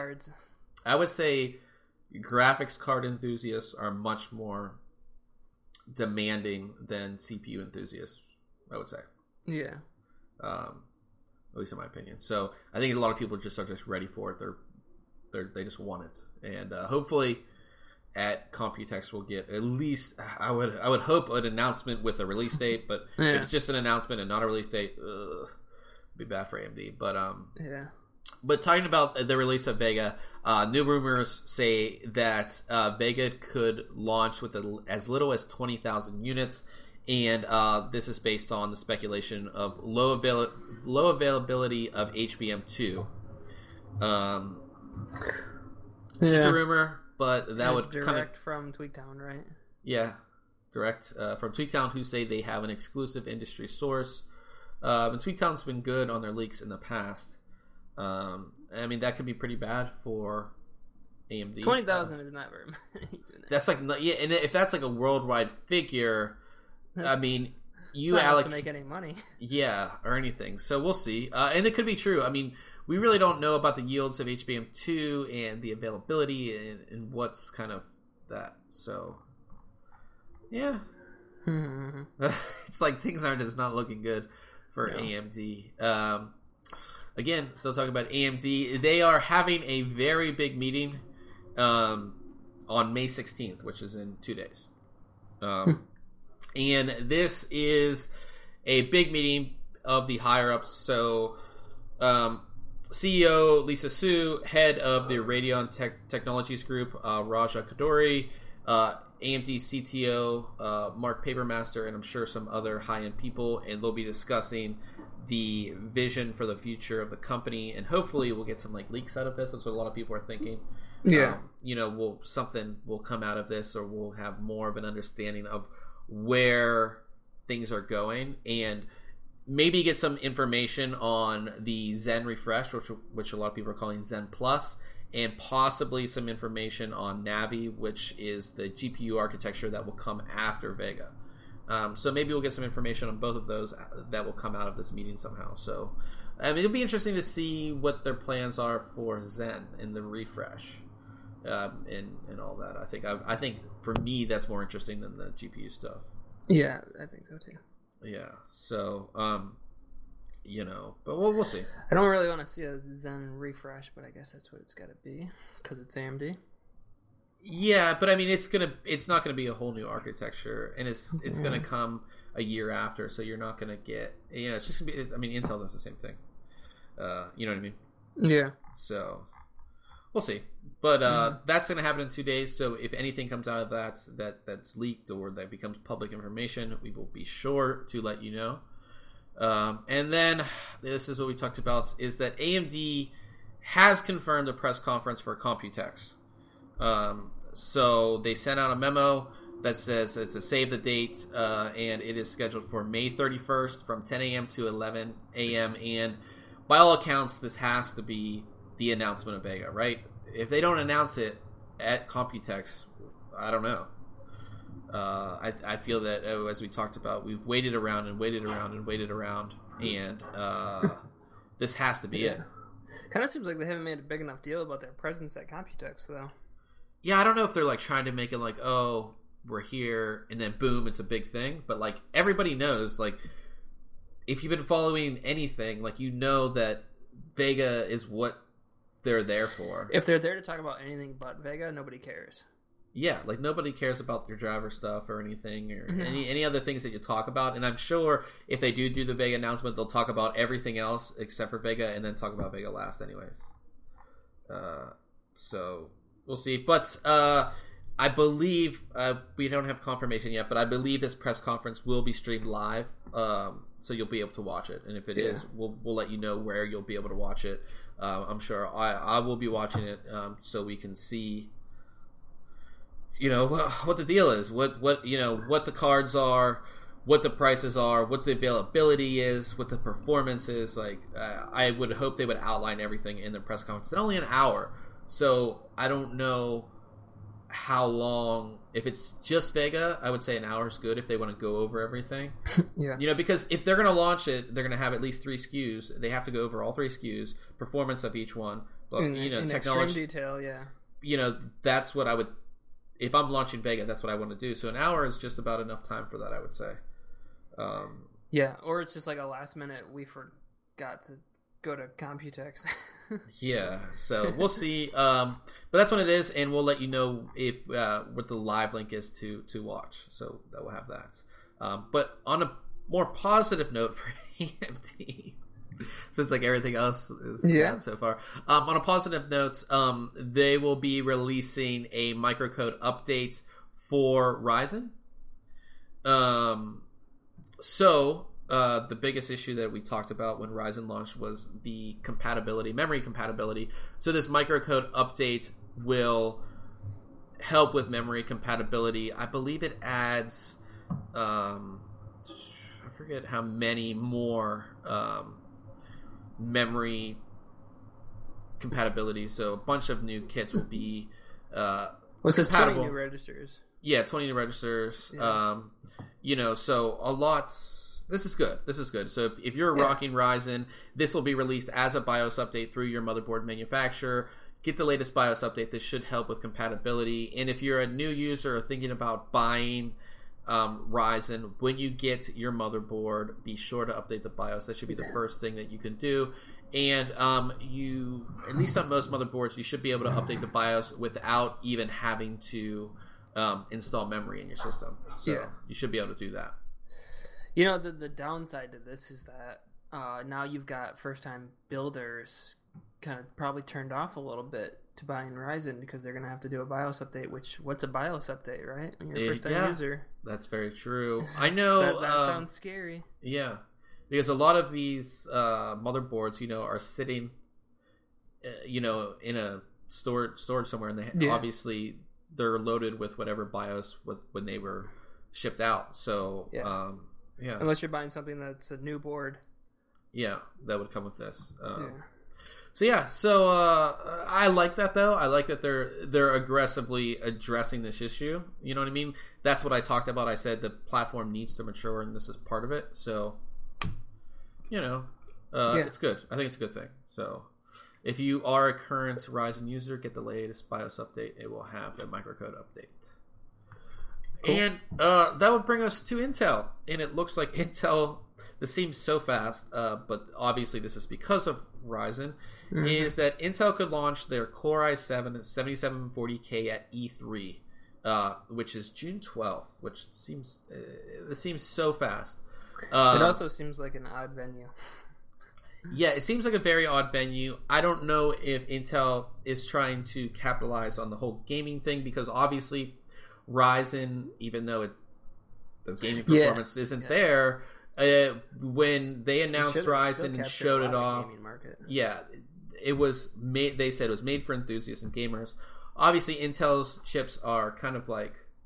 graphics card enthusiasts are much more demanding than CPU enthusiasts, I would say. Yeah. At least in my opinion. So I think a lot of people are just ready for it. They just want it, and hopefully at Computex we'll get at least I would hope an announcement with a release date. But if it's just an announcement and not a release date, it'd be bad for AMD. But But talking about the release of Vega, new rumors say that Vega could launch with as little as 20,000 units, and this is based on the speculation of low availability of HBM2. It's just a rumor, but that would direct from Tweaktown, right? Yeah, direct from Tweaktown, who say they have an exclusive industry source. And Tweaktown's been good on their leaks in the past. I mean, that could be pretty bad for AMD. 20,000 is not very many. That's like, and if that's like a worldwide figure, I mean, you allocate to make any money. Yeah, or anything. So we'll see. And it could be true. I mean, we really don't know about the yields of HBM2 and the availability and what's kind of that. So, yeah. It's like things aren't just not looking good for AMD. Again, still talking about AMD. They are having a very big meeting on May 16th, which is in 2 days. And this is a big meeting of the higher-ups. So, CEO Lisa Su, head of the Radeon Technologies Group, Raja Koduri, AMD CTO, Mark Papermaster, and I'm sure some other high-end people, and they'll be discussing the vision for the future of the company, and hopefully we'll get some like leaks out of this. That's what a lot of people are thinking. Something will come out of this, or we'll have more of an understanding of where things are going, and maybe get some information on the Zen refresh, which a lot of people are calling Zen Plus, and possibly some information on Navi, which is the GPU architecture that will come after Vega. So maybe we'll get some information on both of those that will come out of this meeting somehow. So it'll be interesting to see what their plans are for Zen and the refresh, and all that. I think for me that's more interesting than the GPU stuff. Yeah, I think so too. Yeah. So but we'll see. I don't really want to see a Zen refresh, but I guess that's what it's got to be because it's AMD. Yeah, but I mean, it's not gonna be a whole new architecture, and it's gonna come a year after, so you're not gonna get, it's just gonna be. I mean, Intel does the same thing. You know what I mean? Yeah. So we'll see, but that's gonna happen in 2 days. So if anything comes out of that's leaked or that becomes public information, we will be sure to let you know. And then this is what we talked about: is that AMD has confirmed a press conference for Computex. So they sent out a memo that says it's a save the date, and it is scheduled for May 31st from 10 a.m. to 11 a.m. And by all accounts, this has to be the announcement of Vega, right? If they don't announce it at Computex, I don't know. I feel that, as we talked about, we've waited around and waited around and waited around, and this has to be it. Kind of seems like they haven't made a big enough deal about their presence at Computex, though. Yeah, I don't know if they're like trying to make it like, oh, we're here, and then boom, it's a big thing. But like everybody knows, like if you've been following anything, like you know that Vega is what they're there for. If they're there to talk about anything but Vega, nobody cares. Yeah, like nobody cares about your driver stuff or anything or any other things that you talk about. And I'm sure if they do the Vega announcement, they'll talk about everything else except for Vega and then talk about Vega last anyways. So we'll see. But I believe, we don't have confirmation yet, but I believe this press conference will be streamed live. So you'll be able to watch it. And if it is, we'll let you know where you'll be able to watch it. I'm sure I will be watching it so we can see what the deal is, what the cards are, what the prices are, what the availability is, what the performance is. Like, I would hope they would outline everything in the press conference. It's only an hour, so I don't know how long. If it's just Vega, I would say an hour is good if they want to go over everything. Yeah. Because if they're going to launch it, they're going to have at least 3 SKUs. They have to go over all 3 SKUs, performance of each one, but in technology detail. Yeah. That's what I would. If I'm launching Vega, that's what I want to do. So an hour is just about enough time for that, I would say. Yeah, or it's just like a last minute, we forgot to go to Computex. Yeah, so we'll see. But that's when it is, and we'll let you know if what the live link is to watch. So that we'll have that. But on a more positive note for AMD, since like everything else is bad so far. On a positive note, they will be releasing a microcode update for Ryzen. So the biggest issue that we talked about when Ryzen launched was the compatibility, memory compatibility. So this microcode update will help with memory compatibility. I believe it adds, I forget how many more memory compatibility. So a bunch of new kits will be What's this, 20 new registers? Yeah, 20 new registers. Yeah. So a lot. This is good. So if you're rocking Ryzen, this will be released as a BIOS update through your motherboard manufacturer. Get the latest BIOS update. This should help with compatibility. And if you're a new user or thinking about buying Ryzen, when you get your motherboard, be sure to update the BIOS. That should be the first thing that you can do. And you, at least on most motherboards, you should be able to update the BIOS without even having to install memory in your system. So you should be able to do that. The downside to this is that now you've got first-time builders kind of probably turned off a little bit to buying Ryzen because they're going to have to do a BIOS update, what's a BIOS update, right? When you're a first-time user. That's very true. I know. that sounds scary. Yeah. Because a lot of these motherboards, are sitting, in a storage somewhere, and they obviously they're loaded with whatever BIOS when they were shipped out. So, unless you're buying something that's a new board. Yeah, that would come with this. So I like that though. I like that they're aggressively addressing this issue. You know what I mean? That's what I talked about. I said the platform needs to mature, and this is part of it. So, it's good. I think it's a good thing. So, if you are a current Ryzen user, get the latest BIOS update. It will have a microcode update. Cool. And that would bring us to Intel. And it looks like Intel, this seems so fast, but obviously this is because of Ryzen, is that Intel could launch their Core i7 7740K at E3, which is June 12th, which seems so fast. It also seems like an odd venue. Yeah, it seems like a very odd venue. I don't know if Intel is trying to capitalize on the whole gaming thing, because obviously Ryzen, even though the gaming performance isn't there, when they announced Ryzen and showed it off, it was made. They said it was made for enthusiasts and gamers. Obviously, Intel's chips are kind of like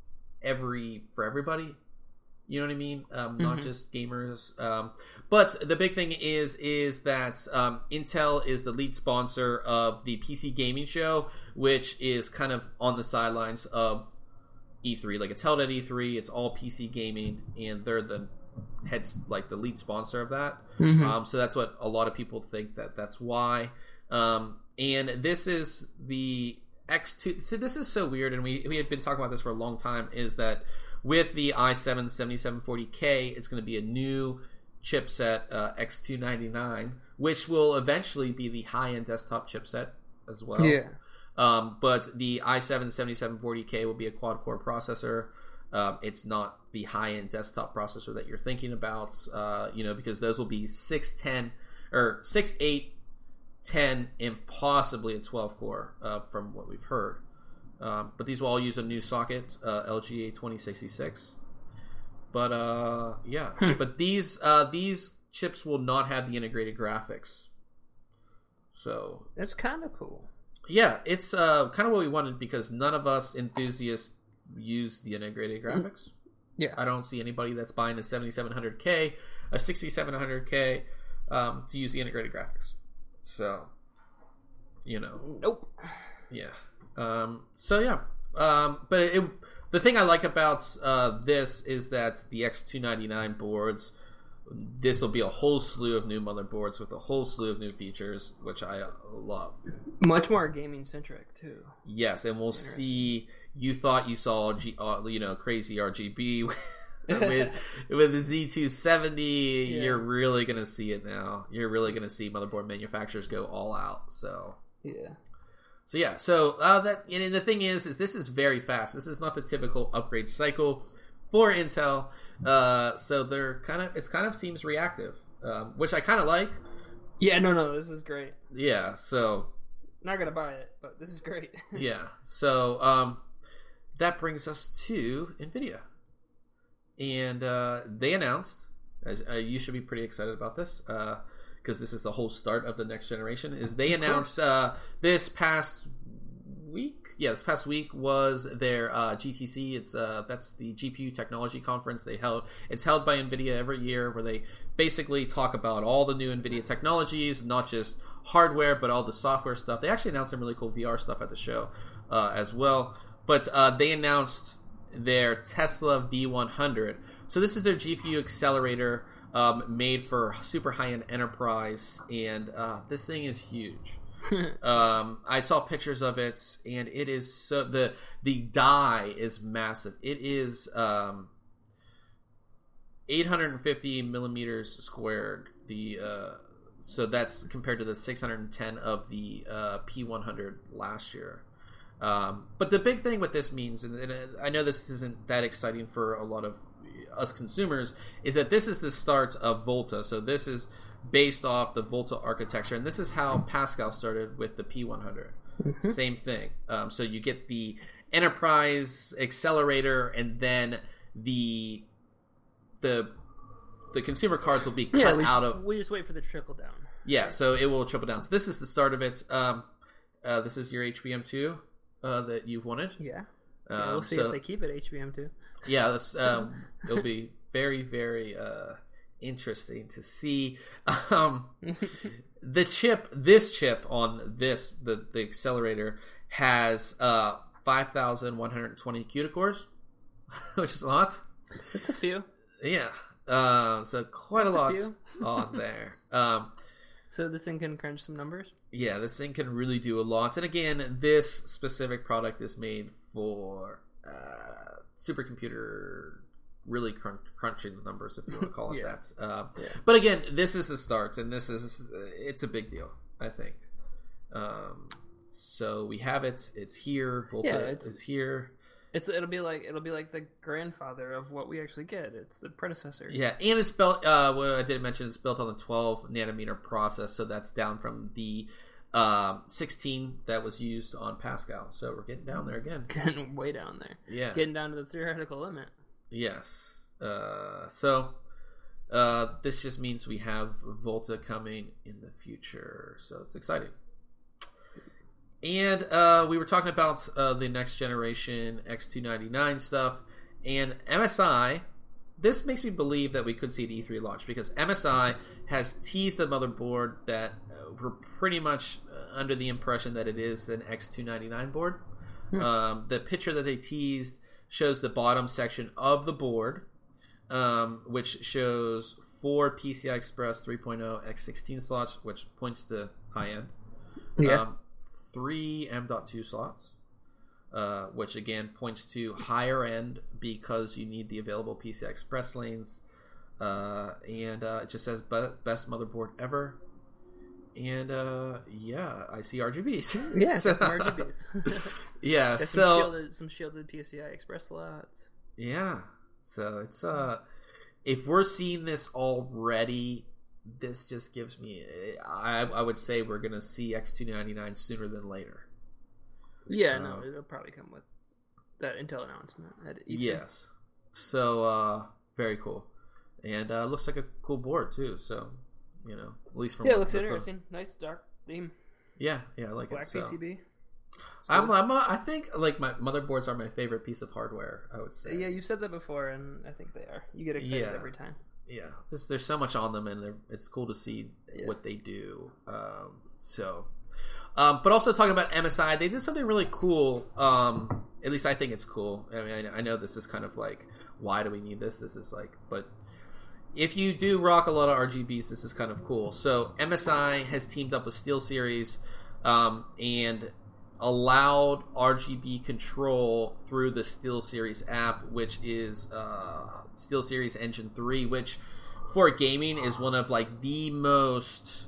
for everybody. You know what I mean? Not just gamers. But the big thing is that Intel is the lead sponsor of the PC gaming show, which is kind of on the sidelines of E3. Like, it's held at E3. It's all PC gaming, and they're the the lead sponsor of that. So that's what a lot of people think that's why. And this is the X2. So this is so weird, and we had been talking about this for a long time. Is that with the i7 7740K, it's going to be a new chipset, X299, which will eventually be the high-end desktop chipset as well. Yeah. But the i7 7740K will be a quad-core processor. It's not the high-end desktop processor that you're thinking about, because those will be 6, 8, 10, and possibly a 12-core from what we've heard. But these will all use a new socket, LGA 2066. But but these chips will not have the integrated graphics. So that's kind of cool. Yeah, it's kind of what we wanted, because none of us enthusiasts use the integrated graphics. Yeah, I don't see anybody that's buying a 7700K, a 6700K to use the integrated graphics. So, nope. Yeah. But the thing I like about this is that the X299 boards, this will be a whole slew of new motherboards with a whole slew of new features, which I love. Much more gaming centric too. Yes, and we'll see. You thought you saw crazy RGB with the Z270. Yeah. You're really gonna see it now. You're really gonna see motherboard manufacturers go all out. So yeah. So and the thing is this is very fast. This is not the typical upgrade cycle for Intel. So it kind of seems reactive, which I kind of like. Yeah, no, this is great. Yeah, so not gonna buy it, but this is great. Yeah, so that brings us to NVIDIA, and they announced. You should be pretty excited about this. Because this is the whole start of the next generation, is they announced this past week. Yeah, this past week was their GTC. It's that's the GPU Technology Conference they held. It's held by NVIDIA every year, where they basically talk about all the new NVIDIA technologies, not just hardware, but all the software stuff. They actually announced some really cool VR stuff at the show as well. But they announced their Tesla V100. So this is their GPU accelerator. Made for super high-end enterprise, and this thing is huge. I saw pictures of it, and it is so the die is massive. It is 850 millimeters squared. So that's compared to the 610 of the P100 last year. But the big thing what this means, and I know this isn't that exciting for a lot of us consumers, is that this is the start of Volta. So this is based off the Volta architecture, and this is how Pascal started with the P100. Same thing. So you get the enterprise accelerator, and then the consumer cards will be cut out of. We just wait for the trickle down. Yeah, so it will trickle down. So this is the start of it. This is your HBM2 that you've wanted. Yeah. We'll see if they keep it HBM2. Yeah, it'll be very, very interesting to see. This chip on the accelerator has 5,120 CUDA cores, which is a lot. It's a few. Yeah, so quite a lot on there. So this thing can crunch some numbers? Yeah, this thing can really do a lot. And again, this specific product is made for supercomputer, really crunching the numbers, if you want to call it that. But again, this is the start, and it's a big deal, I think. So we have it. It's here. Volta is here. It'll be like the grandfather of what we actually get. It's the predecessor. Yeah, and it's built. What I didn't mention, it's built on the 12 nanometer process, so that's down from the 16 that was used on Pascal. So we're getting down there again. Getting way down there. Yeah, getting down to the theoretical limit. Yes. So this just means we have Volta coming in the future. So it's exciting. And we were talking about the next generation X299 stuff, And MSI, this makes me believe that we could see an E3 launch because MSI has teased the motherboard that we're pretty much under the impression that it is an X299 board. The picture that they teased shows the bottom section of the board, which shows 4 PCI Express 3.0 X16 slots, which points to high end. 3 M.2 slots, which again points to higher end because you need the available PCI Express lanes. And it just says best motherboard ever. And I see RGBs. Yeah, some RGBs. Yeah, some shielded PCI Express slots. Yeah, so it's if we're seeing this already, this just gives me. I would say we're gonna see X299 sooner than later. Yeah, no, it'll probably come with that Intel announcement at E3. Yes, so very cool, and looks like a cool board too. So at least from it looks interesting. Nice dark theme. Yeah, I like Black it. Black PCB. I think like my motherboards are my favorite piece of hardware. I would say. Yeah, you've said that before, and I think they are. You get excited every time. Yeah, there's so much on them, and it's cool to see what they do. But also talking about MSI, they did something really cool. At least I think it's cool. I mean, I know this is kind of like, why do we need this? This is like, but if you do rock a lot of RGBs, this is kind of cool. So MSI has teamed up with SteelSeries and allowed RGB control through the SteelSeries app, which is SteelSeries Engine 3, which for gaming is one of like the most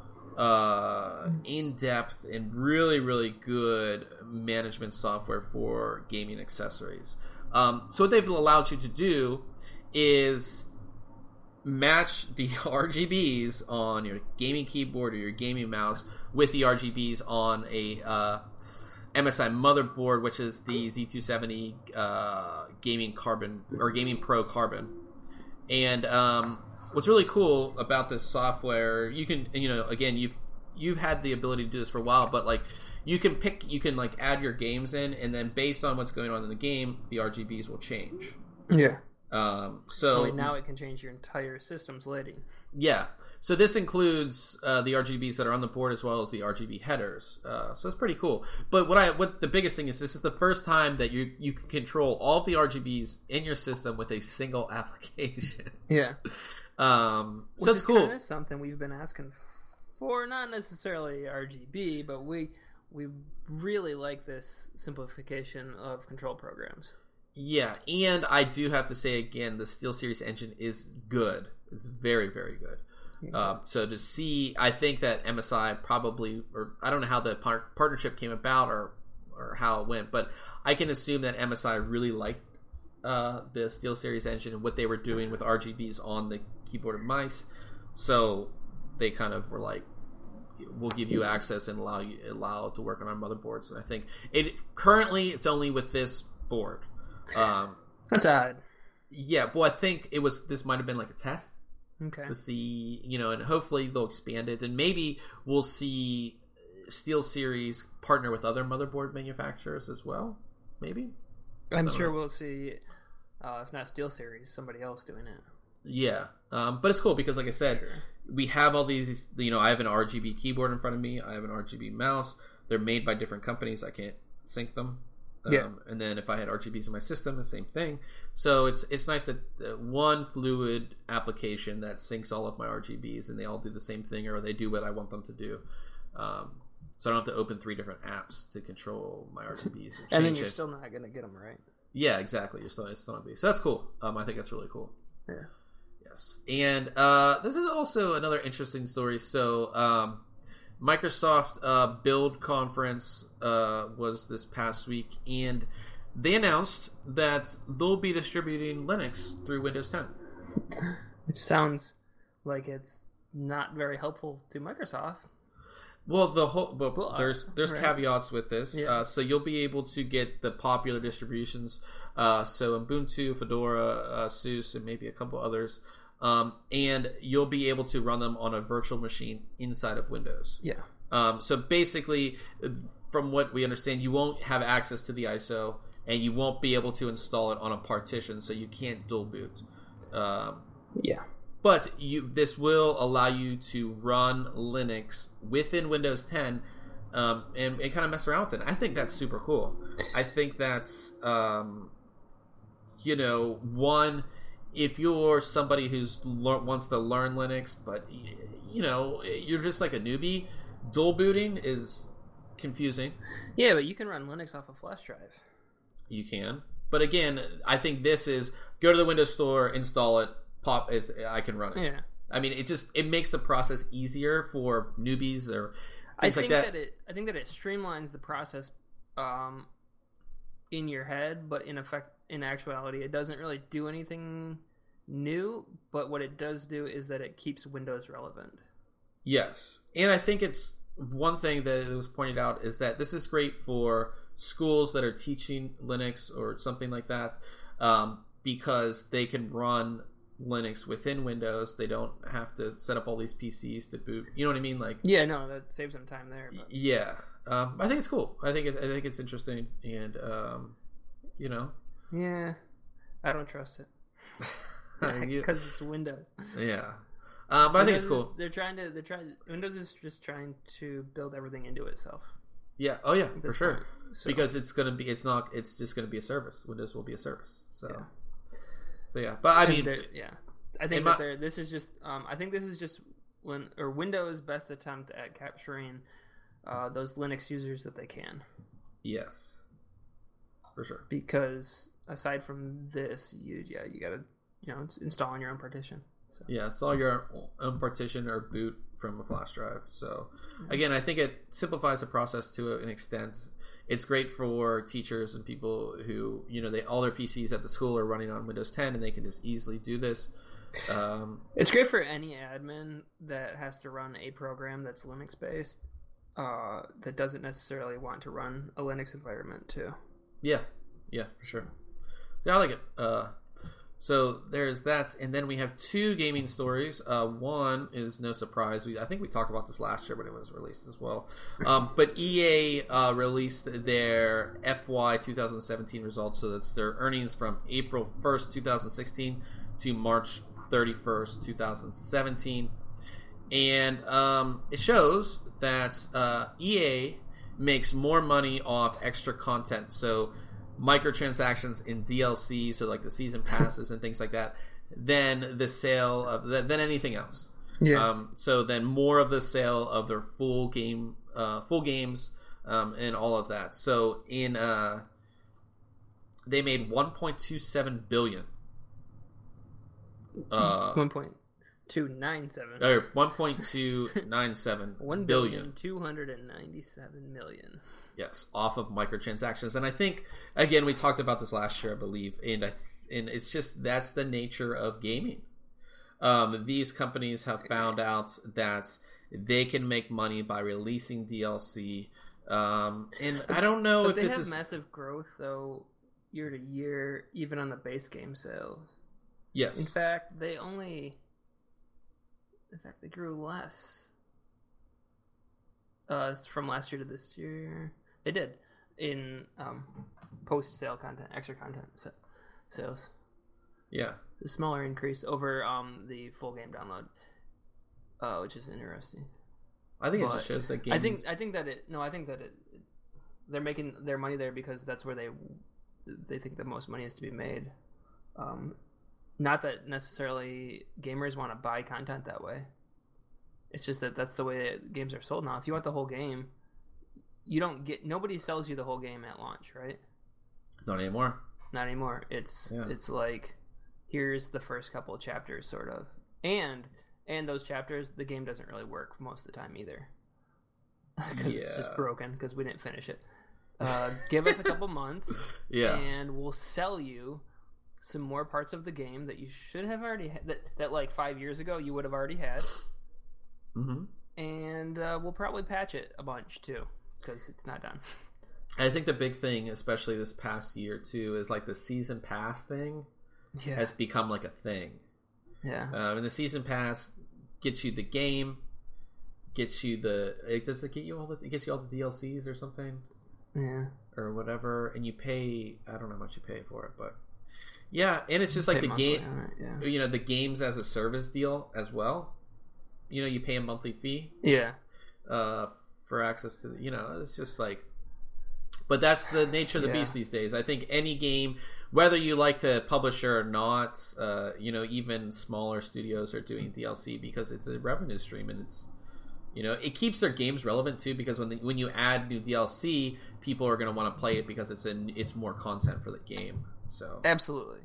in-depth and really, really good management software for gaming accessories. So what they've allowed you to do is match the RGBs on your gaming keyboard or your gaming mouse with the RGBs on a MSI motherboard, which is the Z270 Gaming Carbon or Gaming Pro Carbon. And what's really cool about this software, you can, again, you've had the ability to do this for a while, but like you can like add your games in, and then based on what's going on in the game, the RGBs will change. Yeah. So now it can change your entire system's lighting. Yeah. So this includes the RGBs that are on the board as well as the RGB headers. So it's pretty cool. But what the biggest thing is, this is the first time that you can control all of the RGBs in your system with a single application. Yeah. So Which it's is cool. Kind of something we've been asking for, not necessarily RGB, but we really like this simplification of control programs. Yeah, and I do have to say again, the SteelSeries engine is good. It's very, very good. So to see, I think that MSI probably, or I don't know how the partnership came about or how it went, but I can assume that MSI really liked the SteelSeries engine and what they were doing with RGBs on the keyboard and mice. So they kind of were like, we'll give you access and allow it to work on our motherboards. And I think currently it's only with this board. That's odd. Yeah, well, I think this might have been like a test. Okay. To see, and hopefully they'll expand it, and maybe we'll see SteelSeries partner with other motherboard manufacturers as well. Maybe. I'm sure we'll see, if not SteelSeries, somebody else doing it. Yeah, but it's cool because, like I said, we have all these. I have an RGB keyboard in front of me. I have an RGB mouse. They're made by different companies. I can't sync them. And then if I had RGBs in my system, the same thing. So it's nice that one fluid application that syncs all of my RGBs and they all do the same thing, or they do what I want them to do. So I don't have to open 3 different apps to control my RGBs. And then you're still not going to get them right. Yeah, exactly. It's still not be. So that's cool. I think that's really cool. Yeah. Yes. And this is also another interesting story. So Microsoft Build Conference was this past week, and they announced that they'll be distributing Linux through Windows 10. Which sounds like it's not very helpful to Microsoft. Well, there's right. Caveats with this. Yeah. So you'll be able to get the popular distributions. So Ubuntu, Fedora, SUSE, and maybe a couple others. And you'll be able to run them on a virtual machine inside of Windows. Yeah. So basically, from what we understand, you won't have access to the ISO and you won't be able to install it on a partition, so you can't dual boot. Yeah. But this will allow you to run Linux within Windows 10 and kind of mess around with it. I think that's super cool. I think that's, one, if you're somebody who's wants to learn Linux, but, you're just like a newbie, dual booting is confusing. Yeah, but you can run Linux off a flash drive. You can. But again, I think this is go to the Windows Store, install it, I can run it. Yeah. I mean, it makes the process easier for newbies or things like that. I think that it streamlines the process in your head, but in actuality, it doesn't really do anything new. But what it does do is that it keeps Windows relevant. Yes, and I think it's one thing that was pointed out is that this is great for schools that are teaching Linux or something like that, because they can run Linux within Windows. They don't have to set up all these PCs to boot. You know what I mean? Like, yeah, no, that saves them time there. But. Yeah, I think it's cool. I think it's interesting, and Yeah, I don't trust it because it's Windows. Yeah, but Windows I think it's cool. Windows is just trying to build everything into itself. Yeah. Oh yeah, for sure. So. Because it's just gonna be a service. Windows will be a service. So. Yeah. So yeah, but I mean, I think this is just. I think this is just Windows' best attempt at capturing those Linux users that they can. Yes, for sure. Because aside from this, you gotta install on your own partition. So. Yeah, install your own partition or boot from a flash drive. So again, I think it simplifies the process to an extent. It's great for teachers and people who, all their PCs at the school are running on Windows 10 and they can just easily do this. It's great for any admin that has to run a program that's Linux based, that doesn't necessarily want to run a Linux environment too. Yeah, for sure. Yeah, I like it. So there's that, and then we have two gaming stories. One is no surprise. I think we talked about this last year when it was released as well. But EA released their FY 2017 results, so that's their earnings from April 1st, 2016 to March 31st, 2017. And it shows that EA makes more money off extra content. So microtransactions in DLC, so like the season passes and things like that, than the sale of than anything else. Yeah. So then more of the sale of their full games, and all of that. So they made 1.27 billion. 1.297. Or 1.297 $1,297 million. Yes, off of microtransactions. And I think, again, we talked about this last year, I believe, and it's just that's the nature of gaming. These companies have found out that they can make money by releasing DLC. And I don't know if they this have is massive growth though, year to year, even on the base game sales. Yes. In fact, they grew less. From last year to this year, they did in post-sale content, extra content sales. Yeah, a smaller increase over the full game download, which is interesting. I think it just shows that games. I think that they're making their money there because that's where they think the most money is to be made. Not that necessarily gamers want to buy content that way. It's just that's the way that games are sold now. If you want the whole game, nobody sells you the whole game at launch, right? Not anymore. Not anymore. It's like, here's the first couple of chapters, sort of, and those chapters, the game doesn't really work most of the time either, because it's just broken because we didn't finish it. Give us a couple months, and we'll sell you some more parts of the game that you should have already had, that like 5 years ago you would have already had. Mm-hmm. And we'll probably patch it a bunch too, because it's not done. I think the big thing, especially this past year too, is like the season pass thing has become like a thing. Yeah. And the season pass gets you the game, gets you it gets you all the DLCs or something. Yeah. or whatever, and you pay. I don't know how much you pay for it, but yeah, and it's just like the Pay game. monthly on it, You know, the games as a service deal as well. You know, you pay a monthly fee yeah. for access to. It's just like. But that's the nature of the Yeah. beast these days. I think any game, whether you like the publisher or not, even smaller studios are doing DLC because it's a revenue stream, and it's, it keeps their games relevant too. Because when you add new DLC, people are going to want to play it because it's more content for the game. So Absolutely.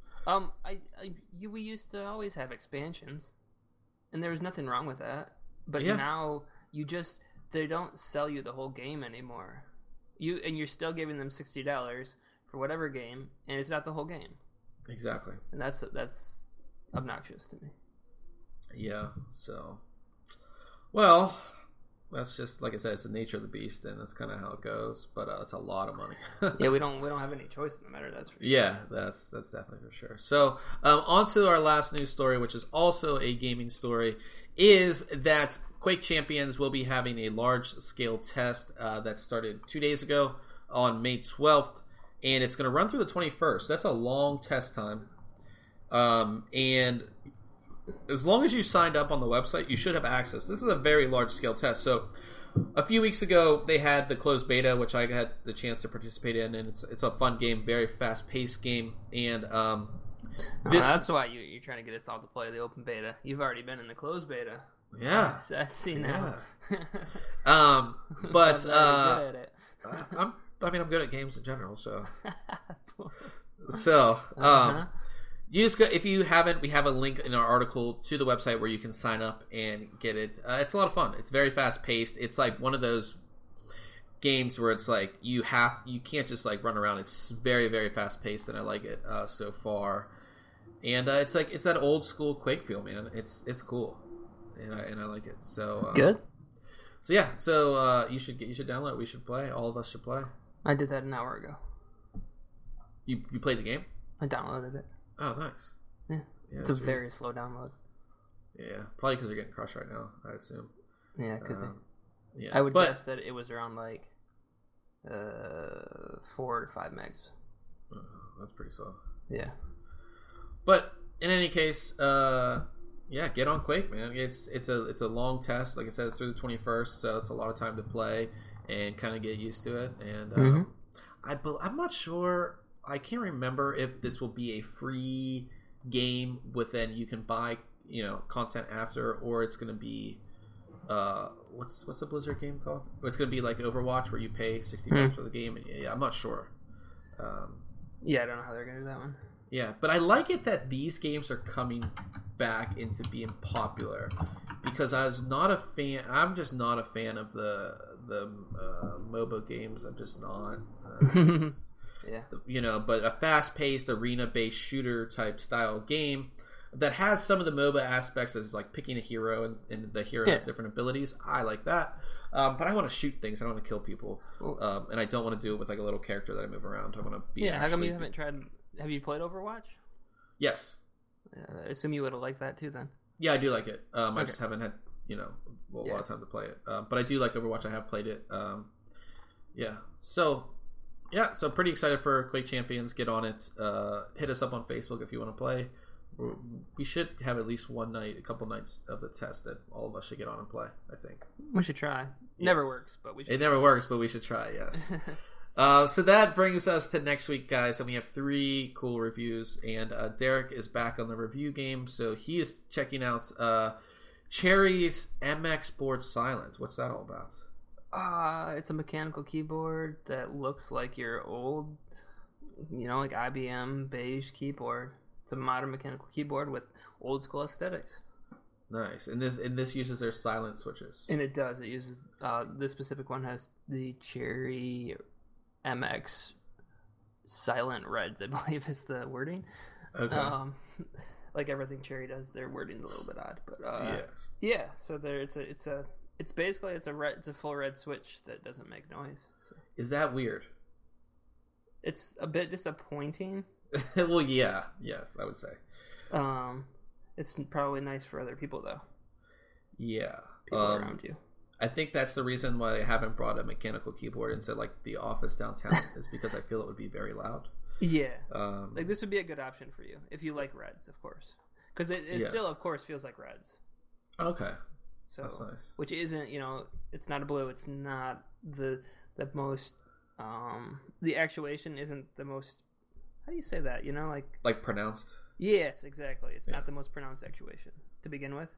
We used to always have expansions, and there was nothing wrong with that. But Yeah. now they don't sell you the whole game anymore. You're still giving them $60 for whatever game, and it's not the whole game, exactly, and that's obnoxious to me. yeah. So, well, that's just like I said, it's the nature of the beast, and that's kind of how it goes. But it's a lot of money. Yeah, we don't have any choice in the matter. That's for sure. Yeah, that's definitely for sure. So, on to our last news story, which is also a gaming story, is that Quake Champions will be having a large-scale test that started 2 days ago on May 12th, and it's going to run through the 21st. That's a long test time. And as long as you signed up on the website, you should have access. This is a very large-scale test. So, a few weeks ago, they had the closed beta, which I had the chance to participate in, and it's a fun game, very fast-paced game, and that's why you're trying to get us all to play the open beta. You've already been in the closed beta. Yeah, I see now. Yeah. But I'm very good at it. I'm good at games in general, so you just go, if you haven't, we have a link in our article to the website where you can sign up and get it. It's a lot of fun. It's very fast paced. It's like one of those games where it's like you can't just like run around. It's very, very fast paced, and I like it so far. And it's that old school Quake feel, man. It's cool, and I like it. So good. So yeah, so you should download it. We should play. All of us should play. I did that an hour ago. You played the game? I downloaded it. Oh, nice. Yeah, it's a very slow download. Yeah, probably because you're getting crushed right now, I assume. Yeah, it could be. Yeah, I would guess that it was around like 4 to 5 megs. That's pretty slow. Yeah. But in any case, get on Quake, man. It's a long test. Like I said, it's through the 21st, so it's a lot of time to play and kind of get used to it. And I'm not sure. I can't remember if this will be a free game within you can buy content after, or it's going to be what's the Blizzard game called? It's going to be like Overwatch, where you pay $60 for the game. Yeah, I'm not sure. Yeah, I don't know how they're going to do that one. Yeah, but I like it that these games are coming back into being popular, because I'm just not a fan of the MOBA games. I'm just not. Yeah. But a fast-paced, arena-based shooter type style game that has some of the MOBA aspects, as like picking a hero and the hero has different abilities. I like that. But I want to shoot things. I don't want to kill people. And I don't want to do it with like a little character that I move around. I want to be. Yeah. How come you haven't tried? Have you played Overwatch? Yes. I assume you would have liked that too, then. Yeah, I do like it. I just haven't had a lot of time to play it. But I do like Overwatch. I have played it. So pretty excited for Quake Champions. Get on it. Hit us up on Facebook if you want to play. We should have at least a couple nights of the test that all of us should get on and play. I think we should try. Never works, but we should. Never works, but we should try. Yes. So that brings us to next week, guys, and we have 3 cool reviews. And Derek is back on the review game, so he is checking out Cherry's MX Board Silent. What's that all about? It's a mechanical keyboard that looks like your old, like IBM beige keyboard. It's a modern mechanical keyboard with old school aesthetics. Nice. And this uses their silent switches. And it does. It uses this specific one has the Cherry MX Silent Reds, I believe is the wording. Okay. Like everything Cherry does, their wording's a little bit odd, but yes. Yeah. So it's basically a full red switch that doesn't make noise. So. Is that weird? It's a bit disappointing. Well, yeah, yes, I would say. It's probably nice for other people though. Yeah, people around you. I think that's the reason why I haven't brought a mechanical keyboard into like the office downtown is because I feel it would be very loud. Yeah, like this would be a good option for you if you like reds, of course, because it still, of course, feels like reds. Okay, so that's nice. Which isn't, it's not a blue. It's not the most. The actuation isn't the most. How do you say that? Like pronounced. Yes, exactly. It's not the most pronounced actuation to begin with.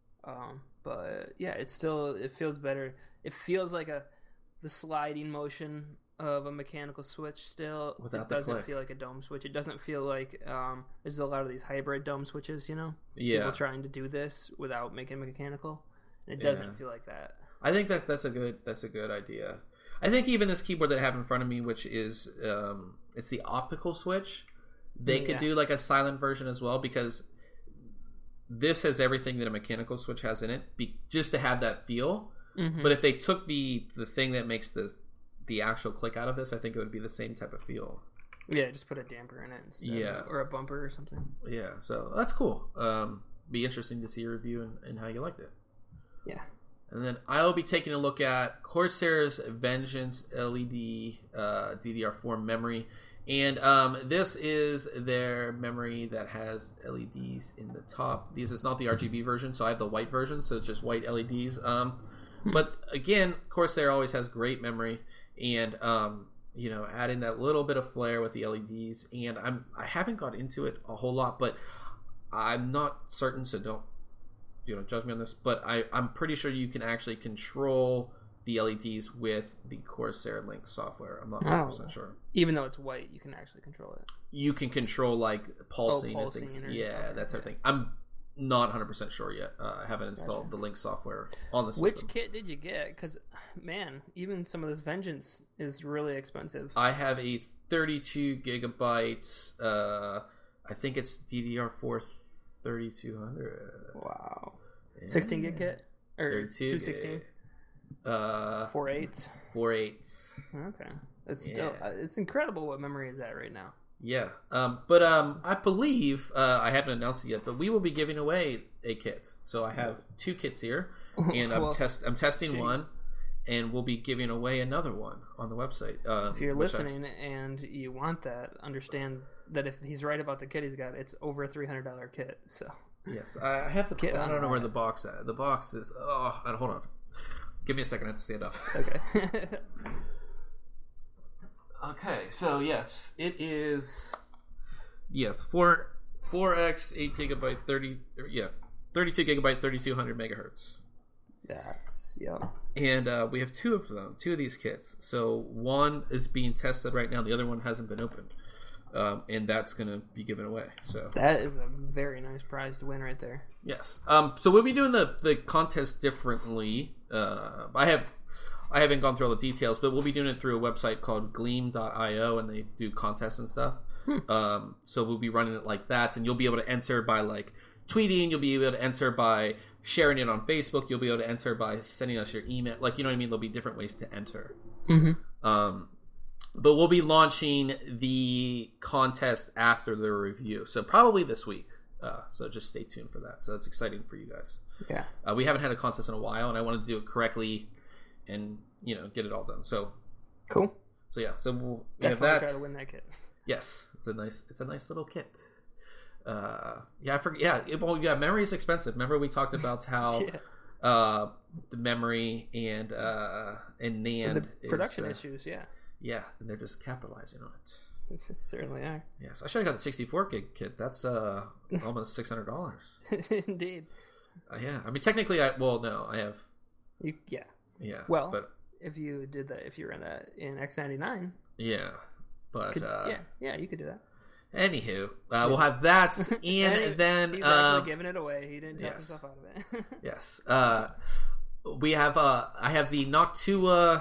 But yeah, it feels better. It feels like the sliding motion of a mechanical switch still. Without it doesn't feel like a dome switch. It doesn't feel like there's a lot of these hybrid dome switches, Yeah. People trying to do this without making it mechanical. And it doesn't feel like that. I think that's a good idea. I think even this keyboard that I have in front of me, which is it's the optical switch, they could do like a silent version as well, because this has everything that a mechanical switch has in it, just to have that feel. Mm-hmm. But if they took the thing that makes the actual click out of this, I think it would be the same type of feel. Yeah, just put a damper in it instead, or a bumper or something. Yeah, so that's cool. Be interesting to see your review and how you liked it. Yeah. And then I'll be taking a look at Corsair's Vengeance LED DDR4 memory. And this is their memory that has LEDs in the top. This is not the RGB version, so I have the white version, so it's just white LEDs. But again, Corsair always has great memory, and adding that little bit of flair with the LEDs. And I haven't got into it a whole lot, but I'm not certain, so don't judge me on this. But I'm pretty sure you can actually control the LEDs with the Corsair Link software. I'm not 100% sure. Even though it's white, you can actually control it. You can control like pulsing and things. That type of thing. I'm not 100% sure yet. I haven't installed the Link software on the system. Which kit did you get? Because, man, even some of this Vengeance is really expensive. I have a 32 gigabytes. I think it's DDR4 3200. Wow. 16 gig kit? Or 216? 4/8. 4/8. Okay, it's still it's incredible what memory is at right now. Yeah, but I believe I haven't announced it yet, but we will be giving away a kit. So I have 2 kits here, and I'm testing one, and we'll be giving away another one on the website. If you're listening and you want that, understand that if he's right about the kit he's got, it's over a $300 kit. So yes, I have the kit. I don't know where the box is. The box is. Hold on. Give me a second. I have to stand up. Okay. Okay. So yes, it is. Yeah, 4x 8 gigabyte 32 gigabyte 3200 megahertz. That's And we have 2 of them, 2 of these kits. So one is being tested right now. The other one hasn't been opened, and that's going to be given away. So that is a very nice prize to win right there. Yes. So we'll be doing the contest differently. I haven't gone through all the details, but we'll be doing it through a website called Gleam.io, and they do contests and stuff. So we'll be running it like that, and you'll be able to enter by like tweeting. You'll be able to enter by sharing it on Facebook. You'll be able to enter by sending us your email. Like, you know what I mean? There'll be different ways to enter. Mm-hmm. But we'll be launching the contest after the review, so probably this week. So just stay tuned for that. So that's exciting for you guys. Yeah. We haven't had a contest in a while, and I wanted to do it correctly and get it all done. So cool. So yeah, so we'll definitely try to win that kit. Yes, it's a nice little kit. I forget. Yeah, memory is expensive. Remember we talked about how the memory and NAND the production issues. Yeah, and they're just capitalizing on it. This certainly are. Yes, I should have got the 64 gig kit. That's almost $600. Indeed. Yeah, I mean technically, I have. Yeah. Well, but if you did that, if you ran that in X99. Yeah, but you could do that. Anywho, we'll have that, and then he's actually giving it away. He didn't talk himself out of it. Yes. We have. I have the Noctua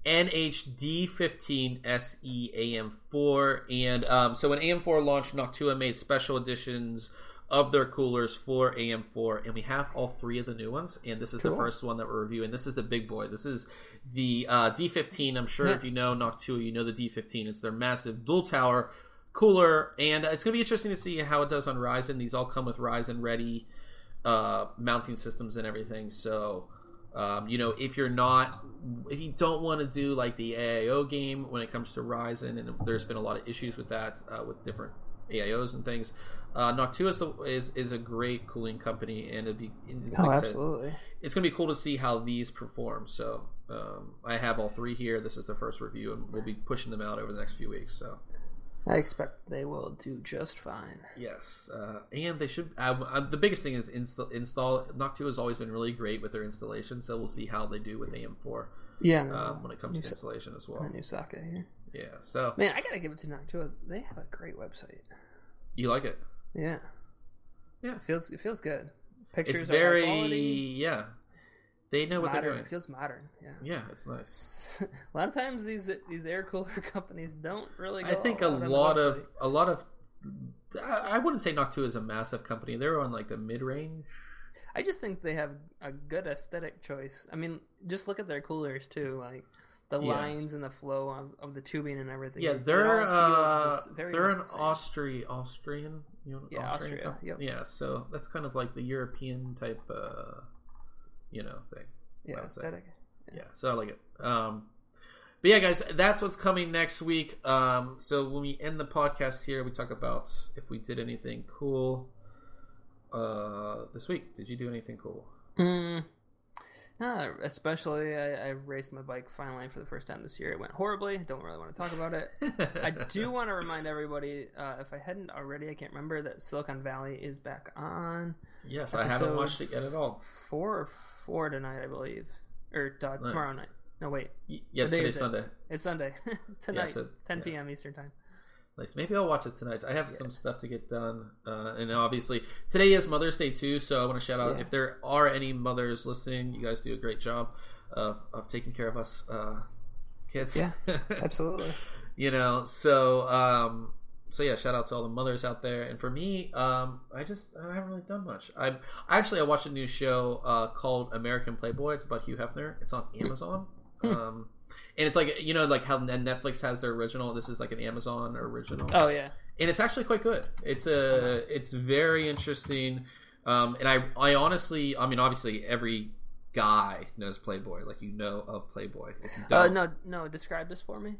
NHD15 SE AM4, and so when AM4 launched, Noctua made special editions of their coolers for AM4, and we have all 3 of the new ones, and this is the first one that we're reviewing. This is the big boy. This is the D15. I'm sure if you know Noctua, you know the D15. It's their massive dual tower cooler, and it's going to be interesting to see how it does on Ryzen. These all come with Ryzen ready mounting systems and everything, so If you don't want to do like the AIO game when it comes to Ryzen, and there's been a lot of issues with that with different AIOs and things. Noctua is a great cooling company, and absolutely. It's going to be cool to see how these perform. So I have all three here. This is the first review, and we'll be pushing them out over the next few weeks. So I expect they will do just fine. Yes, and they should. The biggest thing is install. Noctua has always been really great with their installation, so we'll see how they do with AM4. Yeah, when it comes to installation as well. New socket here. Yeah, so man, I gotta give it to Noctua. They have a great website. You like it? Yeah. It feels good. Pictures it's very are high quality. Yeah. They know what modern. they're doing. It feels modern. Yeah. Yeah, it's nice. A lot of times these air cooler companies don't really go I think a lot of I wouldn't say Noctua is a massive company. They're on like the mid-range. I just think they have a good aesthetic choice. I mean, just look at their coolers too, like the lines and the flow of the tubing and everything. Yeah, they're an Austrian, Austrian Austria. Yep. Yeah, so that's kind of like the European type, thing. Yeah, aesthetic. Yeah, so I like it. But yeah, guys, that's what's coming next week. So when we end the podcast here, we talk about if we did anything cool this week. Did you do anything cool? Especially I raced my bike finally for the first time this year. It went horribly. Don't really want to talk about it. I do want to remind everybody, if I hadn't already, I can't remember, that Silicon Valley is back on. Yes, I haven't watched it yet at all. 4 tonight, I believe, or tomorrow night. No, wait. Yeah, today's Sunday. It's Sunday. Tonight, 10 p.m. Eastern time. Nice. Maybe I'll watch it tonight. I have some stuff to get done. And obviously, today is Mother's Day too, so I want to shout out, if there are any mothers listening, you guys do a great job of taking care of us kids. Yeah, absolutely. So yeah, shout out to all the mothers out there. And for me, I haven't really done much. I watched a new show called American Playboy. It's about Hugh Hefner. It's on Amazon. And it's like, like how Netflix has their original. This is like an Amazon original. Oh yeah, and it's actually quite good. It's very interesting. And I honestly, obviously every guy knows Playboy, like of Playboy. If you don't, no, describe this for me.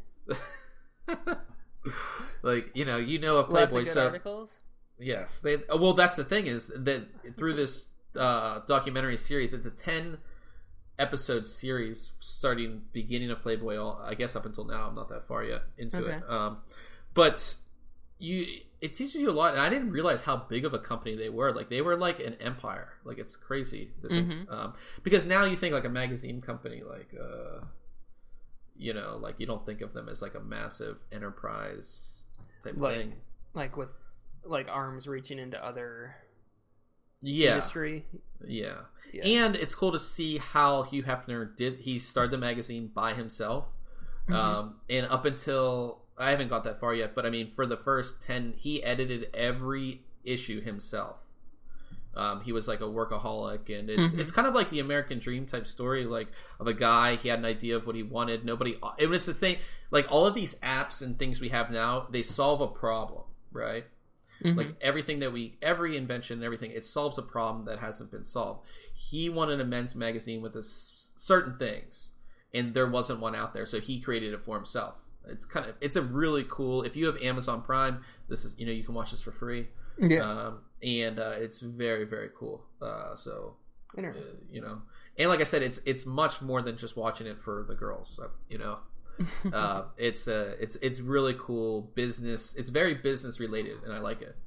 Like of Playboy. Lots of good articles. Yes, well, that's the thing is that through this documentary series, it's a 10-episode series starting beginning of Playboy. I guess up until now, I'm not that far yet into it. But it teaches you a lot, and I didn't realize how big of a company they were. Like they were like an empire. Like it's crazy to think. Because now you think like a magazine company, like like you don't think of them as like a massive enterprise type thing. Like with like arms reaching into other industry. Yeah. And it's cool to see how Hugh Hefner he started the magazine by himself. And up until, I haven't got that far yet, but for the first 10, he edited every issue himself. He was like a workaholic, and it's kind of like the American Dream type story, like of a guy. He had an idea of what he wanted. It's the thing, like all of these apps and things we have now, they solve a problem, right? Like everything every invention and everything, it solves a problem that hasn't been solved. He wanted a men's magazine with certain things, and there wasn't one out there, so he created it for himself. It's a really cool. If you have Amazon Prime, this is you can watch this for free. Yeah. And it's very, very cool. So interesting. And like I said, it's much more than just watching it for the girls. So, it's really cool business. It's very business related, and I like it.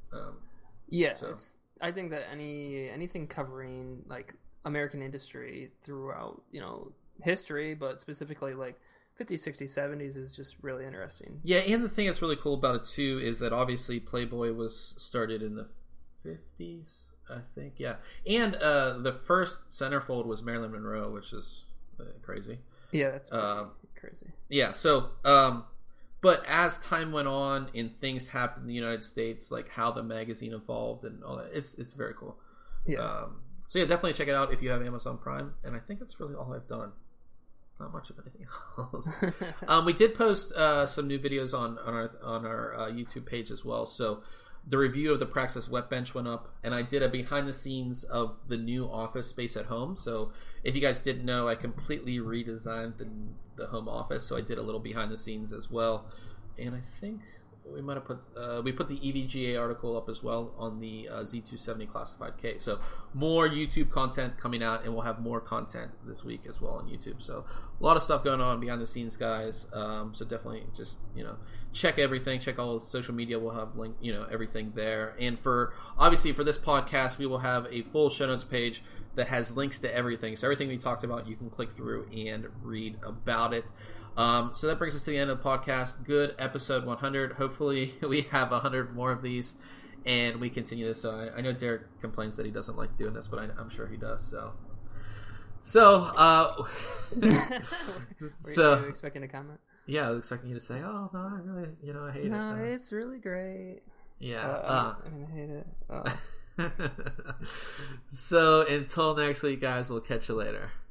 I think that anything covering like American industry throughout history, but specifically like 50s, 60s, 70s is just really interesting. Yeah, and the thing that's really cool about it too is that obviously Playboy was started in the 50s, I think. Yeah, and the first centerfold was Marilyn Monroe, which is crazy. Yeah, that's crazy. Yeah, so but as time went on and things happened in the United States, like how the magazine evolved and all that, it's very cool. Yeah. So yeah, definitely check it out if you have Amazon Prime. And I think that's really all I've done. Not much of anything else. We did post some new videos on our YouTube page as well. So the review of the Praxis Web Bench went up, and I did a behind the scenes of the new office space at home. So if you guys didn't know, I completely redesigned the home office. So I did a little behind the scenes as well, and I think we might have put the EVGA article up as well on the Z270 classified K. So more YouTube content coming out, and we'll have more content this week as well on YouTube. So a lot of stuff going on behind the scenes, guys. So definitely just check everything, check all the social media. We'll have everything there. And for this podcast, we will have a full show notes page that has links to everything. So everything we talked about, you can click through and read about it. So that brings us to the end of the podcast. Good episode 100. Hopefully we have 100 more of these and we continue this. So I know Derek complains that he doesn't like doing this, but I'm sure he does. So were you expecting a comment? Yeah, I was expecting you to say, "Oh no, I really, I hate it." No, it's really great. Yeah, I hate it. So until next week, guys, we'll catch you later.